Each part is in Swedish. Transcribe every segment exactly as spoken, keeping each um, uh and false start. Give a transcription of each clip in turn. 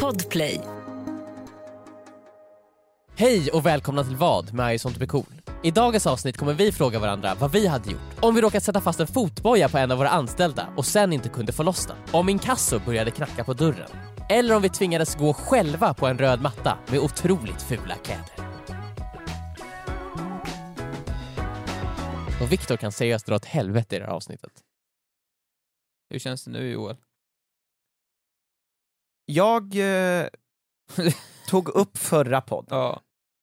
Podplay. Hej och välkomna till Vad med I sånt blir cool. I dagens avsnitt kommer vi fråga varandra vad vi hade gjort om vi råkat sätta fast en fotboja på en av våra anställda och sen inte kunde få loss den. Om inkasso började knacka på dörren. Eller om vi tvingades gå själva på en röd matta med otroligt fula kläder. Och Viktor kan seriöst dra åt helvete i det här avsnittet. Hur känns det nu, Joel? Jag eh, tog upp förra podden Ja.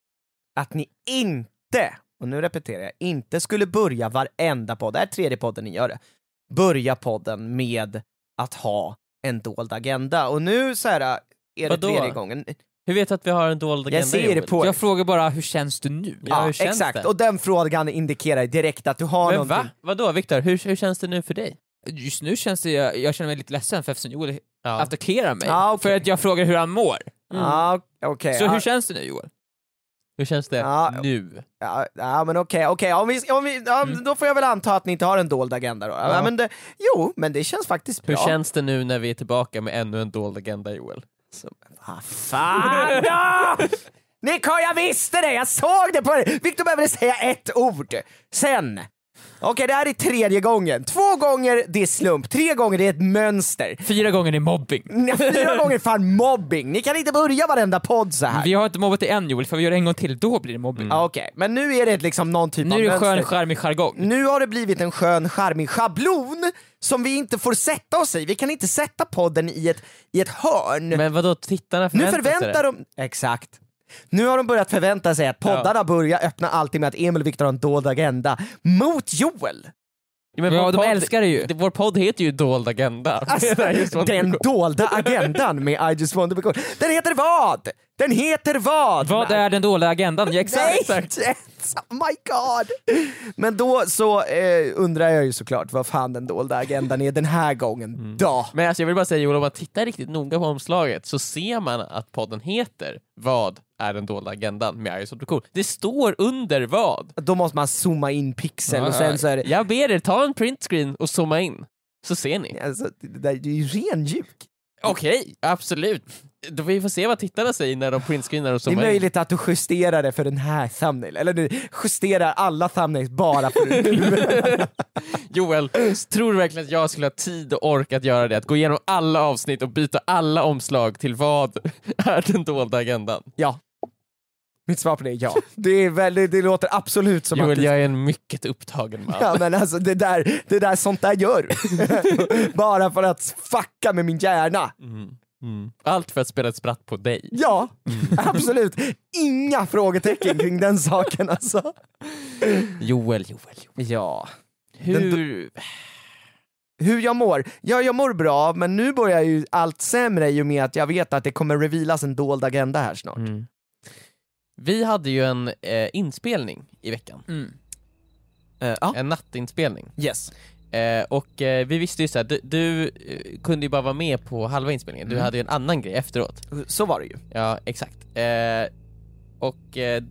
att ni inte, och nu repeterar jag, inte skulle börja varenda podd, det är tredje podden ni gör det, börja podden med att ha en dold agenda. Och nu så här är det Vadå? tredje gången. Hur vet du att vi har en dold agenda? Jag ser det på Jag frågar bara, hur känns du nu? Ja, Ja, hur känns exakt. det? Och den frågan indikerar direkt att du har Men någonting. va? Vadå Viktor? Hur, hur känns det nu för dig? Just nu känns det, jag, jag känner mig lite ledsen för eftersom Joel Ja. attackerar mig. Ja, okej. För att jag frågar hur han mår. Ja, okej. Så ja, hur känns det nu, Joel? Hur känns det Ja. nu? ja, ja, men okej, okej. Om vi, om vi, ja, Mm. då får jag väl anta att ni inte har en dold agenda då. Ja. Ja. Men det, jo, men det känns faktiskt Hur bra. känns det nu när vi är tillbaka med ännu en dold agenda, Joel? Vad fan då! Nick, jag visste det! Jag såg det på det! Victor behöver säga ett ord. Sen. Okej, det här är tredje gången. Två gånger det är slump, tre gånger det är ett mönster. Fyra gånger är mobbing. Nej, Fyra gånger fan mobbing. Ni kan inte börja varenda podd så här. Vi har inte mobbat det än, Joel, för vi gör det en gång till, då blir det mobbing. Ja, okej, men nu är det liksom någon typ Nu av är det mönster. skön, charmig jargong. Nu har det blivit en skön, charmig schablon som vi inte får sätta oss i. Vi kan inte sätta podden i ett, i ett hörn. Men vadå, tittarna Nu förväntar sig förväntar det. de... Exakt. Nu har de börjat förvänta sig att poddarna börjar öppna alltid med att Emil och Viktor har en dold agenda mot Joel. Ja, men Ja, vår de podd- älskar det ju. Vår podd heter ju Dold agenda. Alltså, Det är just vad det den går. dolda agendan med I just want to be cool. Den heter vad? Den heter vad? Vad är den dåliga agendan? Ja, exakt. Nej! Oh my god! Men då så eh, undrar jag ju såklart vad fan den dolda agendan är den här gången Mm. då. Men alltså, jag vill bara säga, Joel, om man tittar riktigt noga på omslaget så ser man att podden heter Vad är den dolda agendan med I just want to be cool. Det står under vad. Då måste man zooma in pixel Ja, och sen så är det... Jag ber er, ta en printscreen och zooma in. Så ser ni. Alltså, det där är ju ren ljug. Okej, absolut. Då får vi få se vad tittarna säger när de printscreenar och Det är zoomar in. möjligt att du justerar det för den här thumbnail, eller du justerar alla thumbnails bara för den. Joel, tror du verkligen att jag skulle ha tid och ork att göra det? Att gå igenom alla avsnitt och byta alla omslag till vad är den dolda agendan? Ja. Mitt svar på det är ja. Det, är väldigt, det låter absolut som Joel, att... jag är en mycket upptagen man. Ja, men alltså det där, det där sånt där gör du. Bara för att fucka med min hjärna. Mm. Mm. Allt för att spela ett spratt på dig. Ja, absolut. Inga frågetecken kring den saken alltså. Joel, Joel, Joel. Ja. Hur... Hur jag mår? Ja, jag mår bra, men nu börjar ju allt sämre i och med att jag vet att det kommer revealas en dold agenda här snart. Mm. Vi hade ju en eh, inspelning i veckan. Mm. Uh, ja, En nattinspelning. yes. Eh, och eh, vi visste ju såhär, du, du eh, kunde ju bara vara med på halva inspelningen. Du Mm. hade ju en annan grej efteråt. Så var det ju. Ja, exakt. Eh, och eh,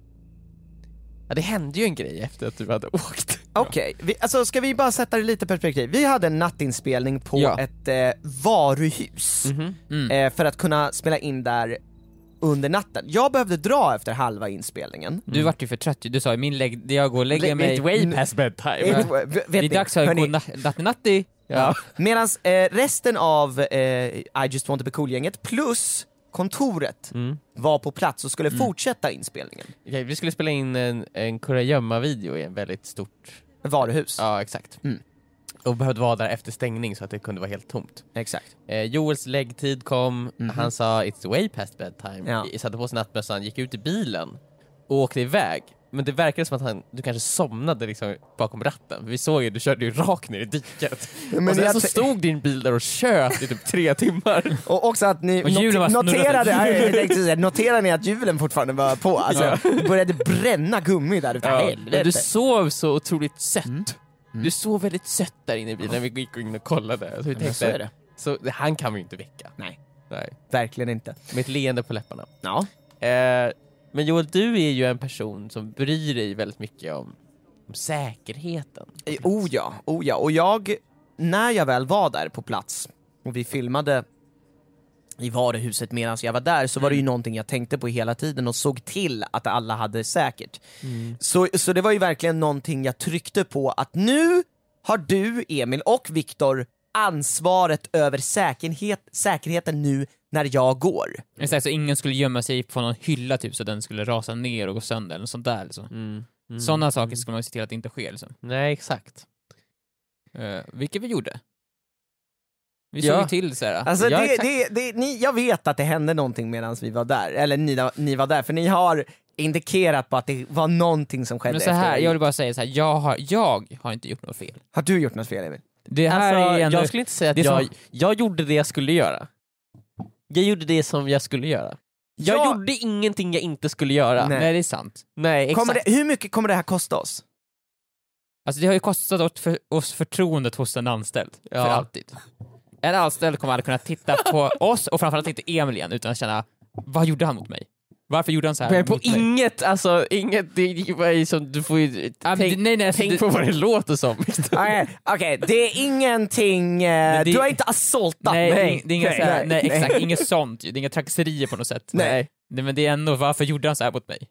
ja, det hände ju en grej efter att du hade åkt. Okej, okay. Alltså ska vi bara sätta det lite i perspektiv? Vi hade en nattinspelning på Ja. ett eh, varuhus Mhm. Mm. eh, för att kunna spela in där under natten. Jag behövde dra efter halva inspelningen. Du vart ju för trött, du sa min lägg, jag går och lägger mig. It's way past bedtime. Eh, Ja. vet Det är ni, dags för hörni, natti-natti. Ja. Medan eh, resten av eh, I just want to be cool-gänget plus kontoret Mm. var på plats och skulle fortsätta inspelningen. Okej, vi skulle spela in en, en kurragömma-video i en väldigt stort... Varuhus. Ja, exakt. Mm. Och behövde vara där efter stängning så att det kunde vara helt tomt. Exakt. Eh, Joels läggtid kom, Mhm. han sa it's way past bedtime, Ja. I- satte på sig nattmössan, gick ut i bilen och åkte iväg. Men det verkade som att han, du kanske somnade liksom bakom ratten. Vi såg ju, du körde ju rakt ner i diket. Men och sen jag så t- stod din bil där och tjöt i typ tre timmar. Och också att ni Och hjulen var not- noterade, snurrade. jag tänkte säga, noterade ni att hjulen fortfarande var på? Alltså, det började bränna gummi där utav Ja, helvete. du sov så otroligt sött. Mm. Mm. Du sov väldigt sött där inne i bilen när vi gick in och kollade. Så vi Men tänkte, så är det. så han kan vi ju inte väcka. Nej. Nej. Verkligen inte. Med ett leende på läpparna. Ja. Eh, men Joel, du är ju en person som bryr dig väldigt mycket om, om säkerheten. Eh, Oh ja, oh ja. Och jag, när jag väl var där på plats och vi filmade i varuhuset medan jag var där, så var det ju någonting jag tänkte på hela tiden och såg till att alla hade säkert. Mm. Så, så det var ju verkligen någonting jag tryckte på, att nu har du, Emil och Viktor, ansvaret över säkerhet, säkerheten nu när jag går. Så ingen skulle gömma sig på någon hylla typ, så den skulle rasa ner och gå sönder eller sånt där liksom. Mm. Mm. Sådana saker ska man se till att det inte sker liksom. Nej, exakt. Uh, vilket vi gjorde. Vi ja. såg till så här. Alltså ja, det, det, det, ni, jag vet att det hände någonting medan vi var där, eller ni, ni var där, för ni har indikerat på att det var någonting som skedde. Men så här, efter jag vill bara säga så här, jag har, jag har inte gjort något fel. Har du gjort något fel, Emil? Det här alltså, är ändå, jag skulle inte säga att jag, som... jag gjorde det jag skulle göra. Jag gjorde det som jag skulle göra. Jag ja. gjorde ingenting jag inte skulle göra. Nej, Nej det är sant. Nej, exakt. Kommer det, hur mycket kommer det här kosta oss? Alltså det har ju kostat oss, för, oss förtroendet hos en anställd. Ja. För alltid. En anställd kommer aldrig kunna titta på oss, och framförallt inte Emil igen, utan att känna, vad gjorde han mot mig? Varför gjorde han så här Men på mot mig? inget, alltså inget, det var ju som, du får ju Ah, tänk, nej, nej, tänk det, på vad det låter som. Okej, okay, okay, det är ingenting, eh, det, du har inte assaultat nej, mig. det är inga nej, så här, nej, nej, exakt, inget sånt. Det är inga trakasserier på något sätt. Nej. nej. Men det är ändå, varför gjorde han så här mot mig?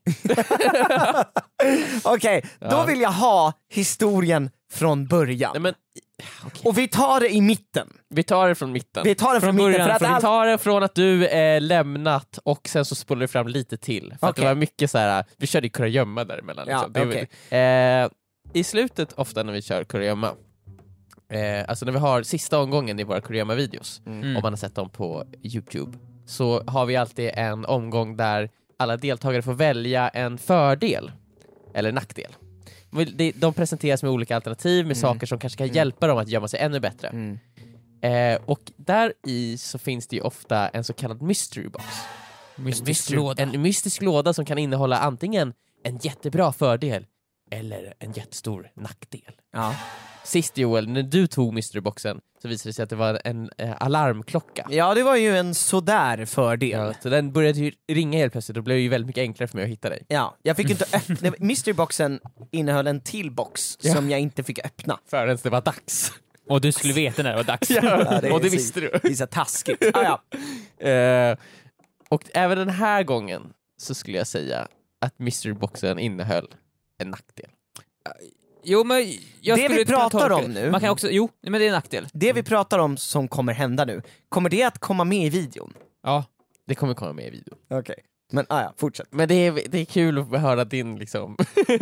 Okej, okay, då Ja. vill jag ha historien från början. Nej, men, okay. Och vi tar det i mitten. Vi tar det från mitten. Vi tar det från, Från mitten början, för att Vi allt... tar det från att du eh, lämnat och sen så spolar du fram lite till. För att Okej. det var mycket så här. Vi körde ju kurragömma däremellan. Ja, Liksom. Det är okej. väl- eh, I slutet, ofta när vi kör kurragömma, eh, alltså när vi har sista omgången i våra kurragömma-videos, Mm. om man har sett dem på YouTube, så har vi alltid en omgång där alla deltagare får välja en fördel eller nackdel. De presenteras med olika alternativ med Mm. saker som kanske kan Mm. hjälpa dem att gömma sig ännu bättre. Mm. Eh, och där i så finns det ju ofta en så kallad mystery box. Mystisk en, låda. en mystisk låda som kan innehålla antingen en jättebra fördel eller en jättestor nackdel. Ja. Sist Joel, när du tog mystery boxen så visade det sig att det var en eh, alarmklocka. ja, det var ju en sådär fördel. Ja, så den började ju ringa helt plötsligt och blev ju väldigt mycket enklare för mig att hitta dig. Ja, jag fick inte öppna. Mysteryboxen innehöll en till box Ja. som jag inte fick öppna. Förrän det var dags. Och du skulle veta när det var dags. Ja, Ja, är och det så- visste du. Det är så taskigt. Ah, ja. Eh, och även den här gången så skulle jag säga att mystery boxen innehöll en nackdel. Jo, men jag Det skulle vi kunna pratar tolka om det. nu- Man kan också, jo, men det är en nackdel. Det vi pratar om som kommer hända nu, kommer det att komma med i videon? Ja. Det kommer komma med i videon. Okej. Okay. Men ah, ja, fortsätt. Men det är, det är kul att höra din liksom...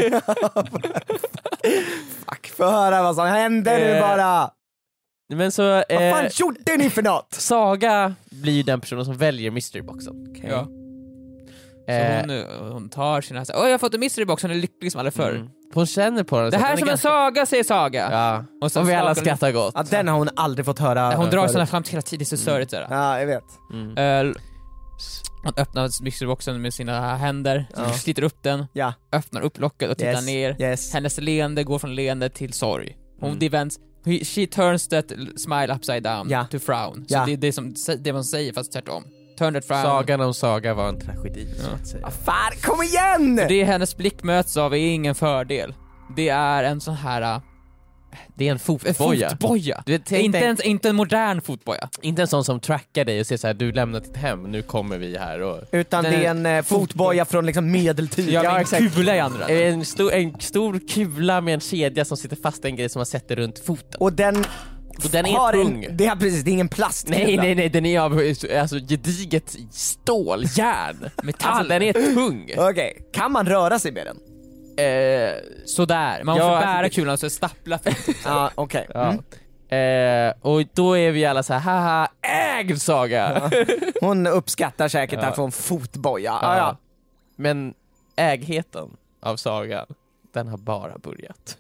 Fuck, få höra vad som hände nu Eh, bara! Men så... Vad Eh, fan gjorde ni för något? Saga blir ju den personen som väljer mysteryboxen. Okay. ja. Så Eh, hon, eh, hon tar sina... Åh, jag har fått en mystery box, hon är lycklig som aldrig förr. mm. Hon känner på den. Det så här är den som en ganska- saga, säger Saga. Ja, Och och, så vi alla skakar den- skrattar gott. Ja, den har hon aldrig fått höra. Hon drar förut. sådana fram till hela tiden, det är så sörigt sådär. Ja, jag vet. Mm. Uh, hon öppnar mysteryboxen med sina händer, Ja. sliter upp den, Ja. öppnar upp locket och tittar Yes. ner. Yes. Hennes leende går från leende till sorg. Hon Mm. det vänds, he- she turns that smile upside down Ja. to frown. Så Ja. det är det, som, det man säger, fast tvärtom. Turn that frown. Sagan om Saga var en tragedi, så Ja. att säga. Ah, fan, kom igen! Det hennes blick möts av är ingen fördel. Det är en sån här... äh, Det är en en fotboja. fotboja. Du vet, tänk Inte, dig- en, inte en modern fotboja. Inte en sån som trackar dig och säger så här: du lämnar ditt hem, nu kommer vi här och... Utan Den det är är en eh, fotboja från liksom medeltid. Ja, Ja, en exakt. kula i andra. En stor, en stor kula med en kedja som sitter fast i en grej som man sätter runt foten. Och den, Och den är har tung. en, det är precis, det är ingen plast. Nej, nej, nej, den är av alltså, gediget stål, järn. Metall. Alltså, den är tung. Okej, kan man röra sig med den? Eh, Sådär. Man Ja, måste alltså bära det- kulan så stappla för Ja, okej. ja. Mm. eh, och då är vi alla så här: haha, ägd Saga! Hon uppskattar säkert Ja. att få en fotboja. Ja. Ja, ja. Men ägheten av Saga, den har bara börjat.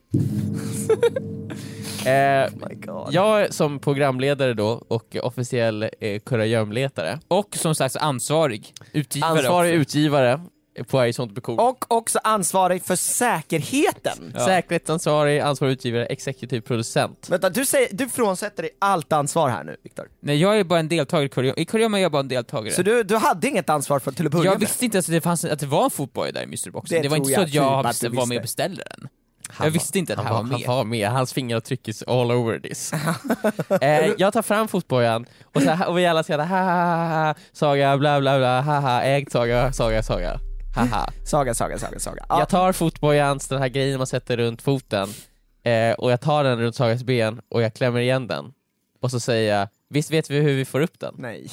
eh, My God. jag som programledare då och officiell eh, kurragömletare, Och som sagt ansvarig utgivare ansvarig också. utgivare på I sånt Bekor. Och också ansvarig för säkerheten. Ja. Säkerhetsansvarig, ansvarig utgivare, exekutiv producent. Vänta, du, säger, du frånsätter dig allt ansvar här nu, Viktor. Nej, jag är bara en deltagare i Kurragömma. I Kurragömma är jag bara en deltagare. Så du, du hade inget ansvar för till att börja jag med? visste inte att det, fanns, att det var en fotboja där i mysteryboxen. Det Det var inte tror så jag att jag typ att du var med visste. och beställde den. Han Jag visste inte att han det här var med. Han var med, hans fingeravtryck is all over this. eh, jag tar fram fotbojan och, så här, och vi alla säger ha ha ha ha, Saga, bla bla bla, ha ha, ägd Saga, Saga, Saga. Haha. Saga, saga, saga, saga. Ja. Jag tar fotbojans, den här grejen man sätter runt foten, eh, och jag tar den runt Sagas ben och jag klämmer igen den. Och så säger jag, visst vet vi hur vi får upp den? Nej.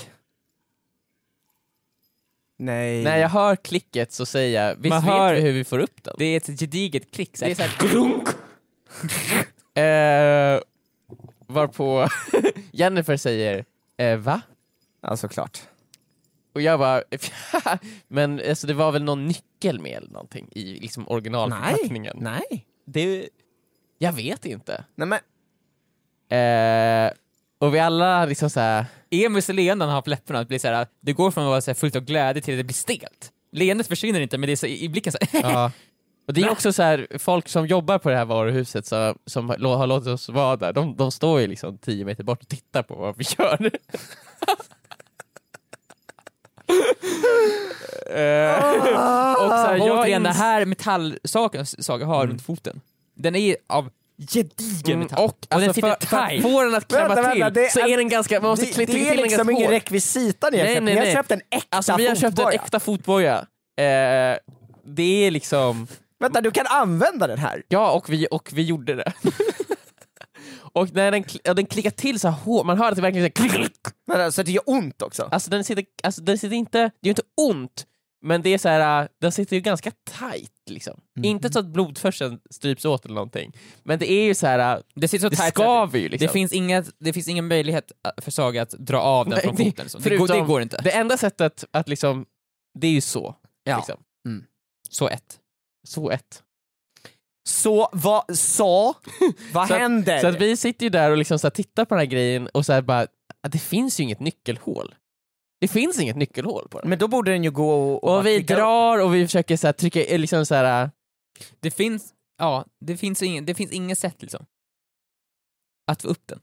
Nej. När jag hör klicket så säger jag, visst Man vet hör- vi hur vi får upp den? Det är ett gediget klick. Så Det är här. så här grunk. eh, varpå Jennifer säger, eh, va? Ja, såklart. Och jag bara, men alltså, det var väl någon nyckel med eller någonting i liksom originalförpackningen? Nej. Det, jag vet inte. Nej, men... Eh, och vi alla liksom så här. Emils leenden har på läpparna. Det blir så här, det går från att vara så här fullt av glädje till att det blir stelt. Leendet försvinner inte, men det är så, i blicken så här. Ja. Och det är också så här, folk som jobbar på det här varuhuset så, som har låtit oss vara där, de, de står ju liksom tio meter bort och tittar på vad vi gör. eh, och så här, jag Återigen, ins- den här metallsaken Saga har Mm. runt foten. Den är av gedigen Mm, metall. och, alltså, den sitter för, för att tight. få den att klämma Vänta, till vänta, det så är- är den ganska, man måste Det, klicka det till är den liksom ganska ingen hårt. rekvisita ni har Nej, köpt. nej, Ni har nej. köpt en äkta Alltså vi har köpt en fotboja. äkta fotboja. Eh, det är liksom, Vänta, du kan använda den här. ja, och vi, och vi gjorde det. Och när den, kl- ja, den klickar till så här hårt, man hör att det verkligen så här klick. Vänta, så att det gör ont också. Alltså den sitter, alltså den sitter inte, det är ju inte ont, men det är så här, äh, den sitter ju ganska tight liksom. Mm. Inte så att blodförseln stryps åt eller någonting, men det är ju så här, äh, Det sitter så det tight. skaver ju liksom. Det finns, inget, det finns ingen möjlighet för Saga att dra av den Nej, från det- foten. Liksom. Det, går, det förutom- går inte. Det enda sättet att liksom, det är ju så. Ja. Liksom. Så ett. Så ett. Så vad så? Vad Så att- händer? Så att vi sitter ju där och liksom så här tittar på den här grejen och så här bara, att det finns ju inget nyckelhål. Det finns inget nyckelhål på den. Men då borde den ju gå och, Och bara vi klicka upp. drar och vi försöker så här trycka, eh, liksom så här. äh, Det finns, ja, det finns, ingen, det finns inget sätt liksom att få upp den.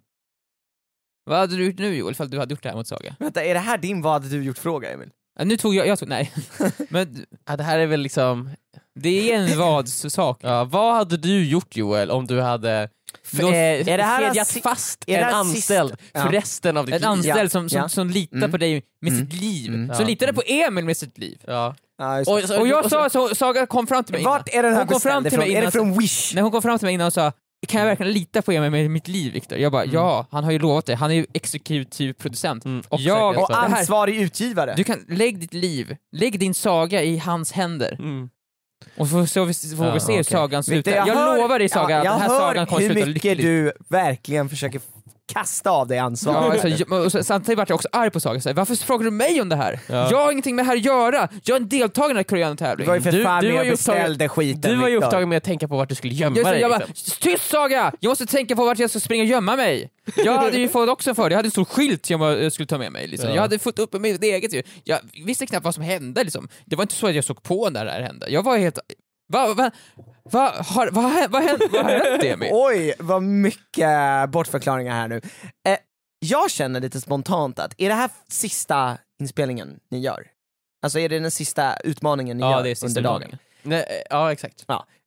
Vad hade du gjort nu Joel, ifall du hade gjort det här mot Saga? Vänta, är det här din vad hade du gjort fråga, Emil? Ja, nu tog jag, jag tog, nej. Men Ja, det här är väl liksom, det är en vad-sak. ja, vad hade du gjort Joel om du hade f- Låt- eh, är det här kedjat si- fast är det en här anställd sista- för Ja. resten av ditt En liv? anställd Ja, som, som, ja. som litar Mm. på dig med Mm. sitt liv. Mm. Som Ja. litade på Emil med sitt liv. Ja. Ja, just Och, det. så, Och jag och sa, så, så, Saga kom fram till mig innan. Vart är den här Hon kom fram beställd till mig ifrån? Är det innan, från Wish? När hon kom fram till mig innan och sa, kan jag verkligen lita på Emil med mitt liv, Viktor? Jag bara, ja, han har ju lovat det. Han är ju exekutiv producent. Mm, och jag, säkerhetsvakt. Och det här, ansvarig utgivare. du kan, lägg ditt liv, lägg din saga i hans händer. mm. Och så får vi, får Ja, vi se hur okej. sagan slutar. Vet Jag, du, hör- lovar dig Saga, ja, att jag den här hör sagan kommer hur sluta mycket lyckligt. du verkligen försöker kasta av dig ansvar. Ja, alltså, jag- och så, samtidigt vart jag också arg på Saga. Så här, varför frågar du mig om det här? Ja. Jag har ingenting med det här att göra. Jag är en deltagare i den här Du koreanertävlingen. var ju för Du- fan du med var och ju upptagen- beställde skiten. Du var ju Viktor. upptagen med att tänka på vart du skulle gömma Jag, dig. jag bara, liksom. tyst Saga! Jag måste tänka på vart jag ska springa och gömma mig. Jag hade ju fått också för det. Jag hade en stor skylt jag, var, jag skulle ta med mig. Liksom. Ja. Jag hade fått upp mitt eget ju. Jag visste knappt vad som hände. Liksom. Det var inte så att jag såg på när det här hände. Jag var helt... Vad va, va, har, va, vad vad hände, vad hände Emil? Oj, vad mycket bortförklaringar här nu. Eh, jag känner lite spontant att, är det här sista inspelningen ni gör? Alltså är det den sista utmaningen ni Ja, gör det är sista under dagen? utmaningen. Nej, ja, exakt.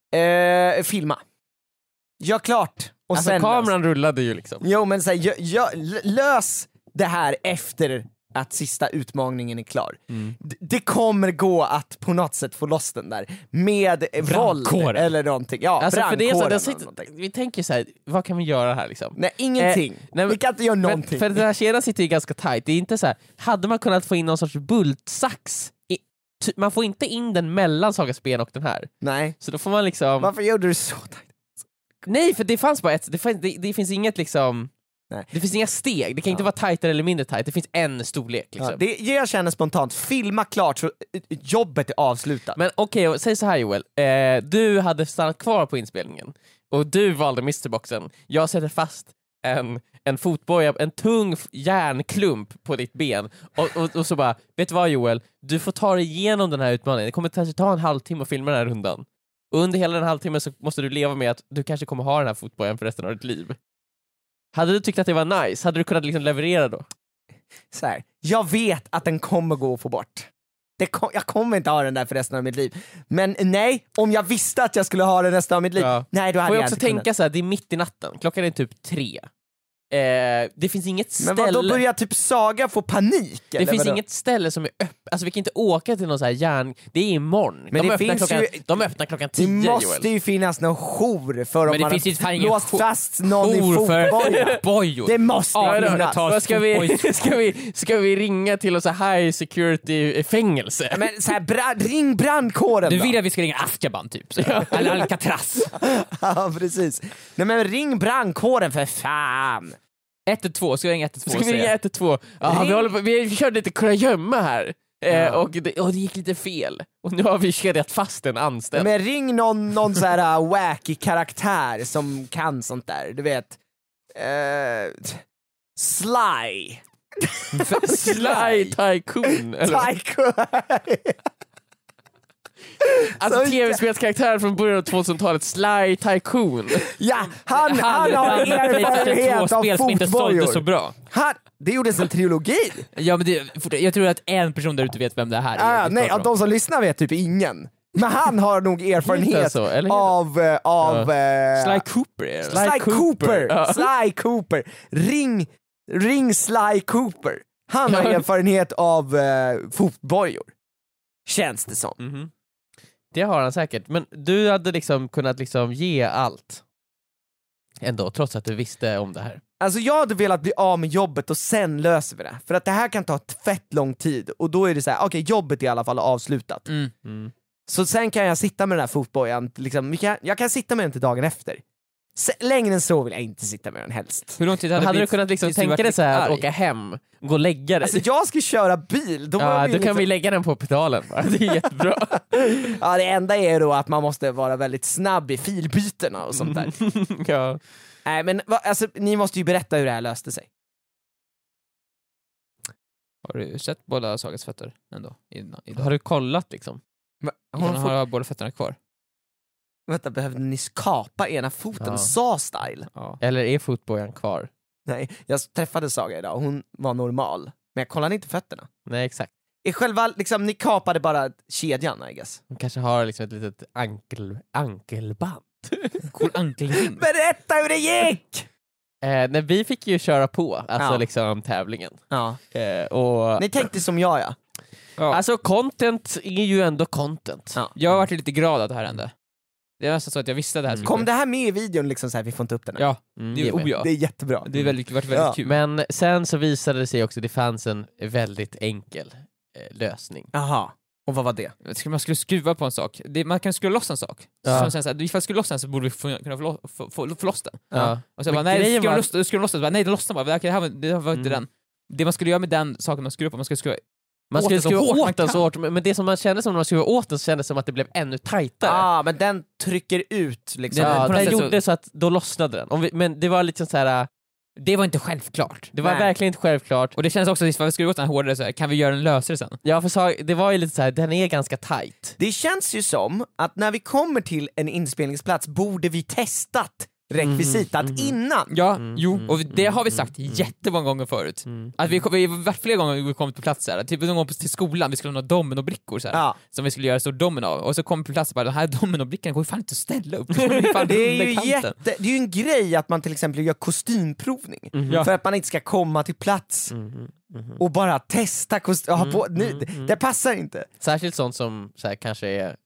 Eh, filma. Gör klart. Och Alltså sen kameran rullade ju liksom. lös. Jo men så här, gö, gö, lös det här efter att sista utmaningen är klar. Mm. D- det kommer gå att på något sätt få loss den där med våld Brandkåren. eller någonting. Ja, Alltså för det är så, brandkåren det eller sitter, någonting. vi tänker så här, vad kan vi göra här liksom? Nej, ingenting. Eh, nej, men- vi kan inte göra Men, någonting. för den här kedjan sitter ju ganska tight. Det är inte så här, hade man kunnat få in någon sorts bultsax i, ty, man får inte in den mellan Sagas ben och den här. Nej. Så då får man liksom... Varför gjorde du så? Nej, för det fanns bara ett, det, fanns, det, det finns inget liksom... Nej. Det finns inga steg, det kan inte Ja. vara tajtare eller mindre tight, det finns en storlek liksom. Ja, det, jag känner spontant, filma klart så eh, jobbet är avslutat. Men okej, okay, säg så här Joel, eh, du hade stannat kvar på inspelningen och du valde misterboxen. Jag sätter fast en, en fotboja, en tung f- järnklump på ditt ben och, och, och så bara, vet du vad Joel, du får ta dig igenom den här utmaningen. Det kommer kanske ta en halvtimme att filma den här rundan. Och under hela den halvtimmen så måste du leva med att du kanske kommer ha den här fotbojan för resten av ditt liv. Hade du tyckt att det var nice? Hade du kunnat liksom leverera då? Så här, jag vet att den kommer gå att få bort. Det kom, jag kommer inte ha den där för resten av mitt liv. Men nej, om jag visste att jag skulle ha den resten av mitt liv, Ja. nej då hade Får jag jag också inte tänka kunnat. så här, det är mitt i natten, klockan är typ tre. Eh, det finns inget Men ställe... vad, då börjar typ Saga få panik? Det eller finns vadå? inget ställe som är öppet, alltså vi kan inte åka till någon så här järn... Det är imorgon. Men de, det öppnar finns klockan, ju- de öppnar klockan Det tio, måste Joel. ju finnas någon jour för om det man finns ju fan har ingen låst jour- fast någon i Jour för fotboja. bojor. Det måste Ja, ju det finnas. tar- Vad ska, vi, Fotboll- ska, vi, ska vi ringa till en så här high security fängelse? Men så här, bra, ring brandkåren Du då. vill att vi ska ringa Azkaban typ, så. Eller Alcatraz. Ja, precis. Nej men ring brandkåren för fan. ett ett två, ska jag ringa ett ett två Ska och vi ringa säga? ett ett två? Ja, Ring- vi, håller på, vi körde lite kurragömma här. Eh, Ja. och, det, och det gick lite fel. Och nu har vi kedjat fast en anställd. Men ring någon, någon så här uh, wacky karaktär som kan sånt där. Du vet. Uh, Sly. Sly Tycoon. Eller, Tycoon. alltså Så- tv-spelskaraktär från början av tvåtusentalet, Sly Tycoon. Ja, han, han har erfarenhet av spel som inte sålde så fotbojor. bra. Han, det gjordes en trilogi. Ja, men det, fort- jag tror att en person där ute vet vem det här är. Ah, nej, av av de som lyssnar vet typ ingen. Men han har nog Heter erfarenhet så, eller? av... eh, av eh, Sly Cooper är det. Sly, Sly Cooper. Cooper. Ja. Sly Cooper. Ring, ring Sly Cooper. Han har Ja. erfarenhet av eh, fotbojor. Känns det som. Mhm. Det har han säkert, men du hade liksom kunnat liksom ge allt ändå, trots att du visste om det här. Alltså jag hade velat bli av med jobbet och sen löser vi det. För att det här kan ta ett fett lång tid och då är det så här: okej, jobbet är i alla fall avslutat. Mm. Mm. Så sen kan jag sitta med den här fotbojan, liksom, vi kan, jag kan sitta med den till dagen efter. Se, längre än så vill jag inte sitta med den helst. Hur lång tid Hade, hade, hade du blivit kunnat liksom tills du tänka var dig så här att arg? åka hem, gå och lägga dig? Alltså jag ska köra bil, då, ja, var då vi kan liksom, vi lägga den på pedalen bara. Det är jättebra. ja, det enda är då att man måste vara väldigt snabb i filbytena och sånt där. Ja. Nej men va, alltså, ni måste ju berätta hur det här löste sig. Har du sett båda Sagas fötter ändå? Innan, idag? Har du kollat liksom? Va, Hon hon har, får, båda fötterna kvar. vänta, behövde ni skapa ena foten? Ja. Sa-style? Ja. Eller är fotbojan kvar? Nej, jag träffade Saga idag och hon var normal. Men jag kollade inte fötterna. Nej, exakt. I själva, liksom, ni kapade bara kedjan I guess. Hon kanske har liksom ett litet ankel, ankelband. Cool ankelring. Berätta hur det gick! Eh, när vi fick ju köra på, alltså Ja. liksom tävlingen. Ja. Eh, och, Ni tänkte som jag ja. Ja. Alltså content är ju ändå content. Ja. Jag har varit lite glad att det här hände. Det är nästan så att jag visste det här. Mm. skulle Kom det här med i videon liksom så här, vi får inte upp den här? Ja, Mm, det, det oh, med. ja. Det är jättebra. det har väldigt, varit väldigt Ja. kul. Men sen så visade det sig också att det fanns en väldigt enkel eh, lösning. Jaha, och vad var det? Ska man skulle skruva på en sak. Det, man kan skruva loss en sak. Ja. Som sen så här, ifall jag skulle loss den så borde vi få, kunna få, lo- få, få, få loss den. Ja. Och så Men bara, nej, grejen skruva var- loss, skruva loss den. Så bara, nej, det lossnar bara. Det, här, var- det var inte Mm. den. Det man skulle göra med den saken man skruvar på, man skulle skruva Man åt skulle den så skruva hårt man åt den kan. så hårt, men men det som man kände som när man skruvade åt den så kändes det som att det blev ännu tajtare. Ja, ah, men den trycker ut liksom. Ja, Ja, på något den sätt så- gjorde så att då lossnade den. Om vi, men det var lite så här. Det var inte självklart. Det var Nej. verkligen inte självklart. Och det känns också, ifall vi skruvar åt den hårdare så här, kan vi göra den lösare sen? Ja, för så, det var ju lite så här, den är ganska tight. Det känns ju som att när vi kommer till en inspelningsplats borde vi testat rekvisitat Mhm, mhm. innan. Ja, Mm, jo, mm, och det har vi mm, sagt mm. jättemånga gånger förut. Mm. Att vi, vi har varit flera gånger vi kommit på plats så här, typ någon gång till skolan, vi skulle ha några dominobrickor så här, Ja. som vi skulle göra stor domino av, och så kom vi på plats och bara, den här dominobrickan går ju fan inte att ställa upp. Den är fan Det är, ju under kanten. jätte, det är ju en grej att man till exempel gör kostymprovning Mhm. Ja. för att man inte ska komma till plats Mhm, mhm. och bara testa kostym. Mm, på, nu, mm, mm. Det passar inte. Särskilt sånt som så här, kanske är,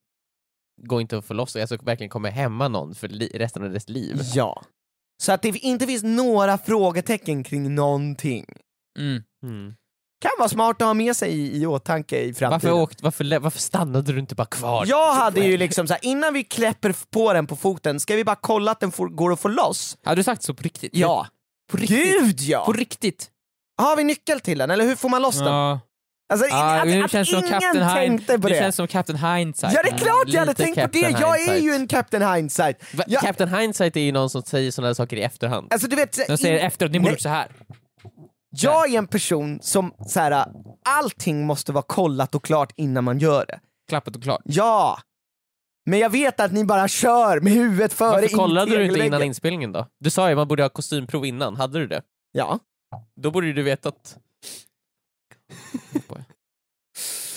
går inte att få loss, alltså verkligen kommer hämma någon för li- resten av dess liv. Ja. Så att det inte finns några frågetecken kring någonting. Mm. Mm. Kan vara smart att ha med sig i, i åtanke i framtiden. Varför, åkt, varför, lä- varför stannade du inte bara kvar? Jag hade ju liksom så här, innan vi kläpper på den på foten, ska vi bara kolla att den får, går att få loss? Hade du sagt så på riktigt? Ja. På riktigt? Gud ja! På riktigt? Har vi nyckel till den, eller hur får man loss den? Ja. Alltså, Ah, att, nu att känns som ingen Captain Hind- tänkte på det det. känns som Captain Hindsight. Ja, det är klart jag hade Lite tänkt på det, Captain jag är Hindsight. ju en Captain Hindsight. Va- Ja. Captain Hindsight är ju någon som säger sådana saker i efterhand. Alltså du vet, De säger in- efteråt, ni borde Nej. gjort så här. jag är en person som så här, allting måste vara kollat och klart innan man gör det. Klappat och klart. Ja! Men jag vet att ni bara kör med huvudet före Varför in kollade i du inte innan tegelväggen. inspelningen då? Du sa ju att man borde ha kostymprov innan, hade du det? Ja. Då borde ju du vetat.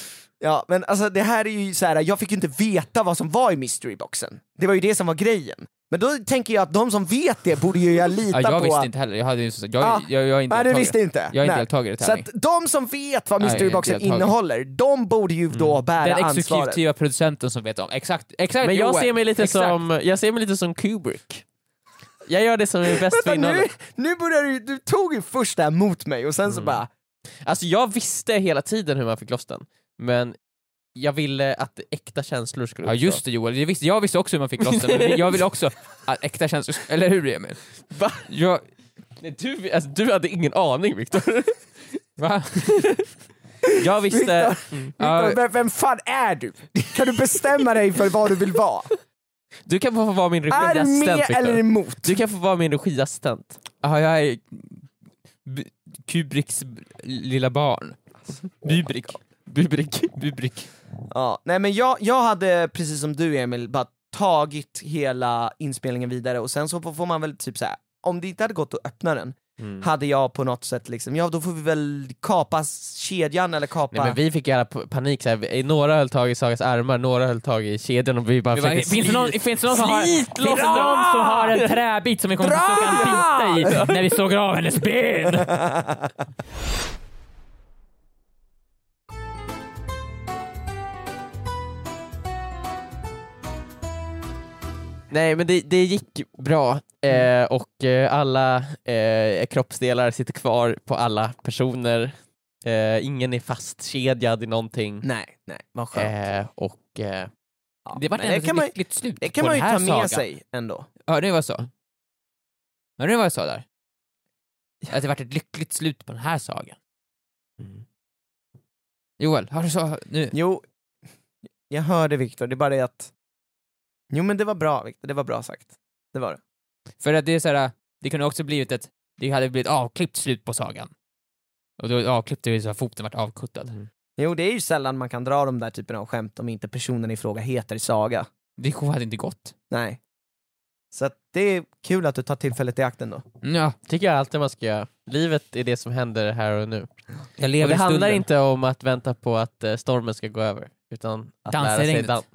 Ja, men alltså det här är ju så här, jag fick ju inte veta vad som var i mysteryboxen. Det var ju det som var grejen. Men då tänker jag att de som vet det borde ju jag lita ja, jag på. visste att... inte heller, jag, hade ju, jag, Ja. jag, jag är inte Nej, du visste inte. Jag är inte Nej. deltagare i Så tävling. att de som vet vad Nej, jag är mysteryboxen inte deltagare. innehåller, de borde ju då Mm. bära Den ansvaret. exekutiva producenten som vet om. Exakt, exakt. Men jag Joel. ser mig lite Exakt. som jag ser mig lite som Kubrick. Jag gör det som är bäst för Vänta, nu, innehållet. nu börjar du, du tog ju först det här mot mig och sen så bara... Alltså jag visste hela tiden hur man fick loss den, men jag ville att äkta känslor skulle Ja uppstå. just det Joel, jag visste, jag visste också hur man fick loss den, men jag vill också att äkta känslor, eller hur Emil? Va? Jag, Nej, du, alltså, du hade ingen aning, Viktor. va? Jag visste... Victor, Mm. Victor, Ja. vem, vem fan är du? Kan du bestämma dig för vad du vill vara? Du kan få vara min Är du regiassistent, med eller Viktor. emot? Du kan få vara min regiassistent. Ja, jag är B- Kubricks b- lilla barn. Bubrik. Bubrik. Bubrik. Ja, nej men jag, jag hade, precis som du Emil, bara tagit hela inspelningen vidare och sen så får man väl typ så här. Om det inte hade gått att öppna den, Mm. hade jag på något sätt liksom, ja då får vi väl kapa kedjan eller kapa... Nej, men vi fick göra p- panik, så här. Några höll tag i Sagas armar, några höll tag i kedjan och vi bara Det var- försökte Finns det någon, finns det någon som har, Slit finns det loss någon som har en träbit som vi kommer att försöka bita i när vi sågar av hennes ben? Nej, men det, det gick bra eh, och eh, alla eh, kroppsdelar sitter kvar på alla personer. Eh, ingen är fastkedjad i någonting. Nej, nej, vad skönt. Eh, och eh, Ja, Det var men ändå det kan ett man, lyckligt slut det kan på man ju den här ta med sagan. sig ändå. Ja, det var så. Ja, det var så där. Att det varit ett lyckligt slut på den här sagan. mm. Joel, har du så nu? Jo, jag hörde Viktor, det är bara det att... Jo men det var bra Viktor, det var bra sagt. Det var det. För att det är så här, det kunde också blivit ett, det hade blivit avklippt slut på sagan. Och då avklippte ju så att foten vart avkuttad. Mm. Jo, det är ju sällan man kan dra de där typen av skämt om inte personen i fråga heter Saga. Det hade inte gått. Nej. Så att det är kul att du tar tillfället i akt ändå. Ja, tycker jag alltid man ska göra. Livet är det som händer här och nu. jag Och lever det i handlar stunden. inte om att vänta på att eh, stormen ska gå över, utan att Dansa i lära sig regnet. dans.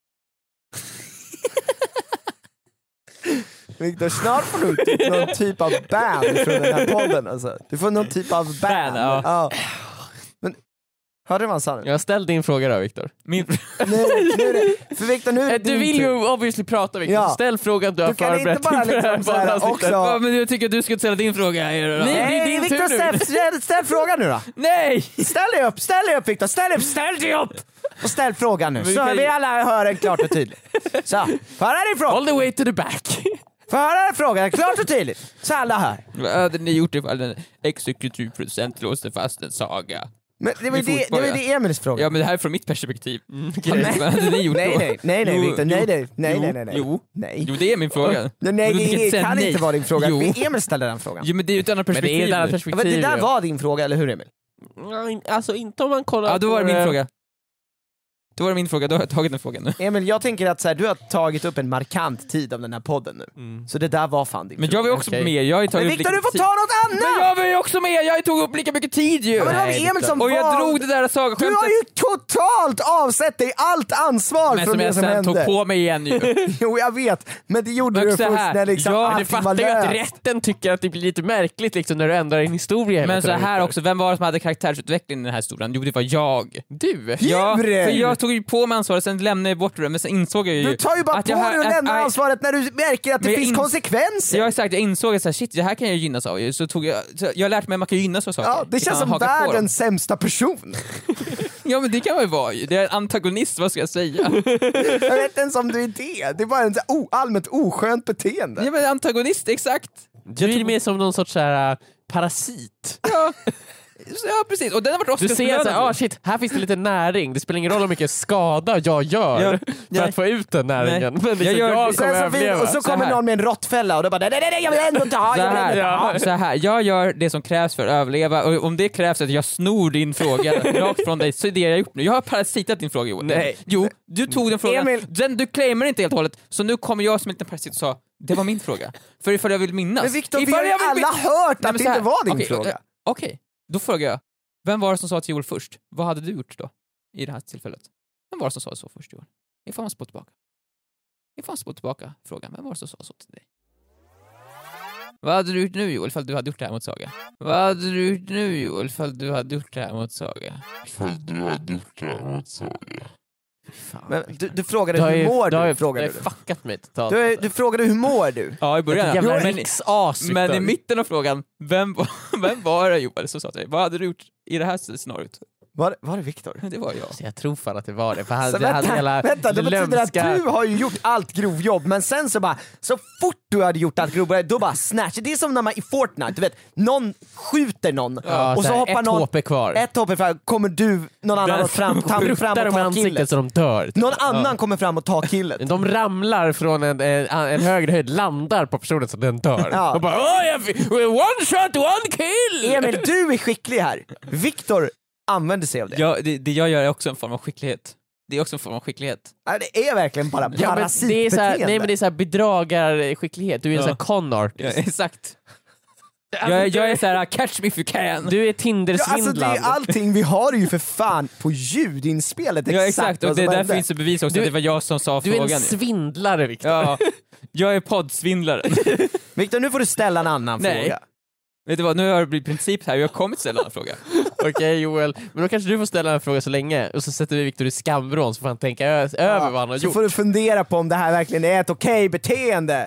Viktor, snart får du typ någon typ av ban från den här podden alltså. Du får någon typ av ban. Ban, ja. Ja. Men, hörde du vad han sa nu? Jag ställde din fråga då, Viktor. Min... Nu, nu är det, för Viktor, nu är det Du din vill tur. ju obviously prata, Viktor. Ja. Ställ frågan du har Du kan inte förberett bara inför det här liksom så här poddavsnittet. också- Ja, men jag tycker att du ska ställa din fråga. Nej, Nej. det är Nej, din Viktor, tur nu. ställ, ställ, ställ frågan nu då. Nej! Ställ dig upp, ställ dig upp Viktor, ställ upp, ställ dig upp! Och ställ frågan nu, vi så kan- vi alla hör den klart och tydligt. Så, får höra din fråga. All the way to the back. Får höra frågan klart och tydligt, så alla hör. Vad hade ni gjort ifall en exekutiv producent låste fast en saga? Men det var ju Vi det, det, fotboll, var ju det Emils fråga. Ja, men det här är från mitt perspektiv. okej. Vad hade ni gjort Nej, då? nej, nej, nej Jo, Viktor, nej, jo, nej, nej, jo, nej, nej, nej. Jo, Nej. jo, det är min fråga. Nej, Men nej du kan det inte säga kan nej. inte vara din fråga, Jo. för Emil ställde den frågan. Jo, men det är ju ett annat Men det perspektiv. är ett annat nu. perspektiv. Ja, men det där ja. var din fråga, eller hur Emil? Ja, in- Alltså inte om man kollar Ja, då var på det min det- fråga. Då var det min fråga, då har jag tagit den frågan nu. Emil, jag tänker att så här, du har tagit upp en markant tid av den här podden nu. Mm. Så det där var fan din Men fråga. jag var ju också Okej. med, jag har ju Men tagit upp Viktor, lika du får mycket ta något tid. annat! Men jag var ju också med, jag tog upp lika mycket tid ju! Ja, men det var Nej, väl Emil som Och jag var... drog det där Du sagaskämtet. har ju totalt avsett dig allt ansvar Men från som det jag som sen hände. tog på mig igen ju. Jo, jag vet, men det gjorde Men du så först här, när liksom ja, Men du allting var fattar ju att löst. rätten tycker att det blir lite märkligt liksom, när du ändrar en historia hela Men så tiden, här Viktor. också, vem var det som hade karaktärsutveckling i den här historien? Jo, det var jag. Du? Ja, Djuren! för jag tog ju på mig ansvaret, sen lämnade jag bort det, men sen insåg jag ju... Du tar ju bara att på jag har- dig och att- lämnar att- ansvaret när du märker att det Men jag finns ins- konsekvenser. Ja exakt, jag insåg att så här, shit, det här kan jag gynnas av ju. Så tog jag, så jag har lärt mig att man kan gynnas av saker. Ja, det utan känns att som haka på dem. världens sämsta person. Ja men det kan man ju vara ju, det är en antagonist, vad ska jag säga? Jag vet inte ens om du är det. Det är bara en så här o- allmänt oskönt beteende. Ja men antagonist, exakt. Du är mer som någon sorts så här, äh, parasit. Ja. Ja precis, och den har varit Du ser Oscarsbelönad såhär, ju. ah shit, här finns det lite näring. Det spelar ingen roll hur mycket skada jag gör Ja, för ja. att få ut den näringen. Nej. Men liksom, Jag jag, gör- kommer Sen så fin- överleva. och så Så kommer här. någon med en råttfälla och då bara nej, nej, nej, jag vill ändå inte ha, Så jag vill här, ändå inte ha. ja, så här, jag gör det som krävs för att överleva, och om det krävs att jag snor din fråga rakt från dig, så är det jag gjort nu. Jag har parasitat din fråga Joel. Nej. Jo, du tog den frågan, Emil. den, du claimar inte helt och hållet, så nu kommer jag som en liten parasit och sa, det var min fråga. För ifall jag vill minnas. Men Viktor, vi Ifall har ju jag vill alla min- hört Nej, att men det så här, inte var din okej, fråga. Okej, då frågar jag, vem var det som sa till Joel först? Vad hade du gjort då? i det här tillfället? Vem var det som sa så först, Joel? Vi får man spå tillbaka. Vi får man spå tillbaka frågan. Vem var det som sa så till dig? Vad hade du gjort nu, Joel, ifall du hade gjort det här mot Saga? Vad hade du gjort nu, Joel, ifall du hade gjort det här mot Saga? Ifall du hade gjort det här mot Saga. Fan. Men du, du frågade Du har hur ju- mår du har du? ju- Frågade du du. har fuckat mig totalt. Du, du frågade hur mår du? Ja, i början. Jävla Men, riksas, men i Victor. mitten av frågan, vem var, vem var det, Joel, som sa till dig? Vad hade du gjort i det här scenariot? Var, var det Viktor? Det var jag. Så jag tror fan att det var det. För han, Så det hade vänta, hela vänta, det betyder att lömska- du har ju gjort allt grovjobb, men sen så bara, så fort du hade gjort allt grovjobb, då bara snatch. Det är som när man i Fortnite, du vet, någon skjuter någon Ja, och så här, hoppar ett någon, H P kvar. ett hopp fram, kommer du, någon annan fram, fram, fram Bruttar och dem i tar ansiktet killet. så de dör. Någon annan kommer fram och tar killet. De ramlar från en, en, en högre höjd, landar på personen så den dör. Ja. Och bara Åh, jag fick, one shot, one kill! Emil, du är skicklig här. Viktor använder sig av det. Ja, det, det jag gör är också en form av skicklighet. Det är också en form av skicklighet. Nej, det är verkligen bara Ja, men det är så parasitbeteende. här, nej men det är så här bedragarskicklighet, du är en Ja. sån här con artist. Ja, exakt. Alltså, jag, jag du- är så här, catch me if you can. Du är Ja, alltså det Tinder-svindlad. är allting vi har ju för fan på ljudinspelet. Ja, exakt. Och vad det som där hände. finns det bevis också Du- att det var jag som sa Du är en frågan. svindlare, Victor. Ja, jag är poddsvindlare. Viktor, nu får du ställa en annan Nej. fråga. Vet du vad, nu har det blivit princip här. Jag har kommit ställa en fråga. Okej Joel, men då kanske du får ställa en fråga så länge och så sätter vi Victor i skamvrån så får han tänka ö- över vad han har så gjort. får du fundera på om det här verkligen är ett okej beteende.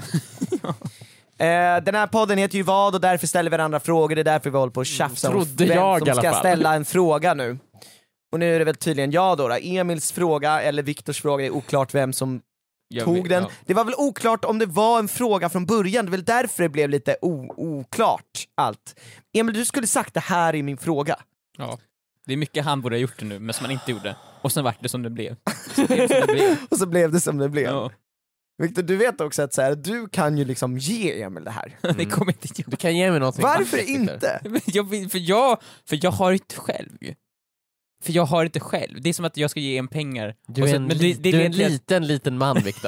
Eh, den här podden heter ju vad och därför ställer vi andra frågor. Det är därför vi håller på att tjafsa om Trodde vem jag som i alla ska fall. ställa en fråga nu. Och nu är det väl tydligen jag då, då. Emils fråga eller Viktors fråga, det är oklart vem som Jag tog vet, den. ja. Det var väl oklart om det var en fråga från början, det är väl därför det blev lite o- oklart allt. Emil, du skulle sagt det här i min fråga. Ja. Det är mycket han borde ha gjort det nu, men som han inte gjorde. Och sen vart det som det blev. Så det blev som det blev. Och så blev det som det blev. Ja. Viktor, du vet också att så här, du kan ju liksom ge Emil det här. Det kommer inte Du gjort. kan ge mig någonting. Varför vackert, Victor. inte? Men jag, vill- för, jag, för jag har inte själv ju. För jag har inte själv. Det är som att jag ska ge en pengar. Du Och är så- en, men li- det- det du är en leder till att- liten, liten man, Victor.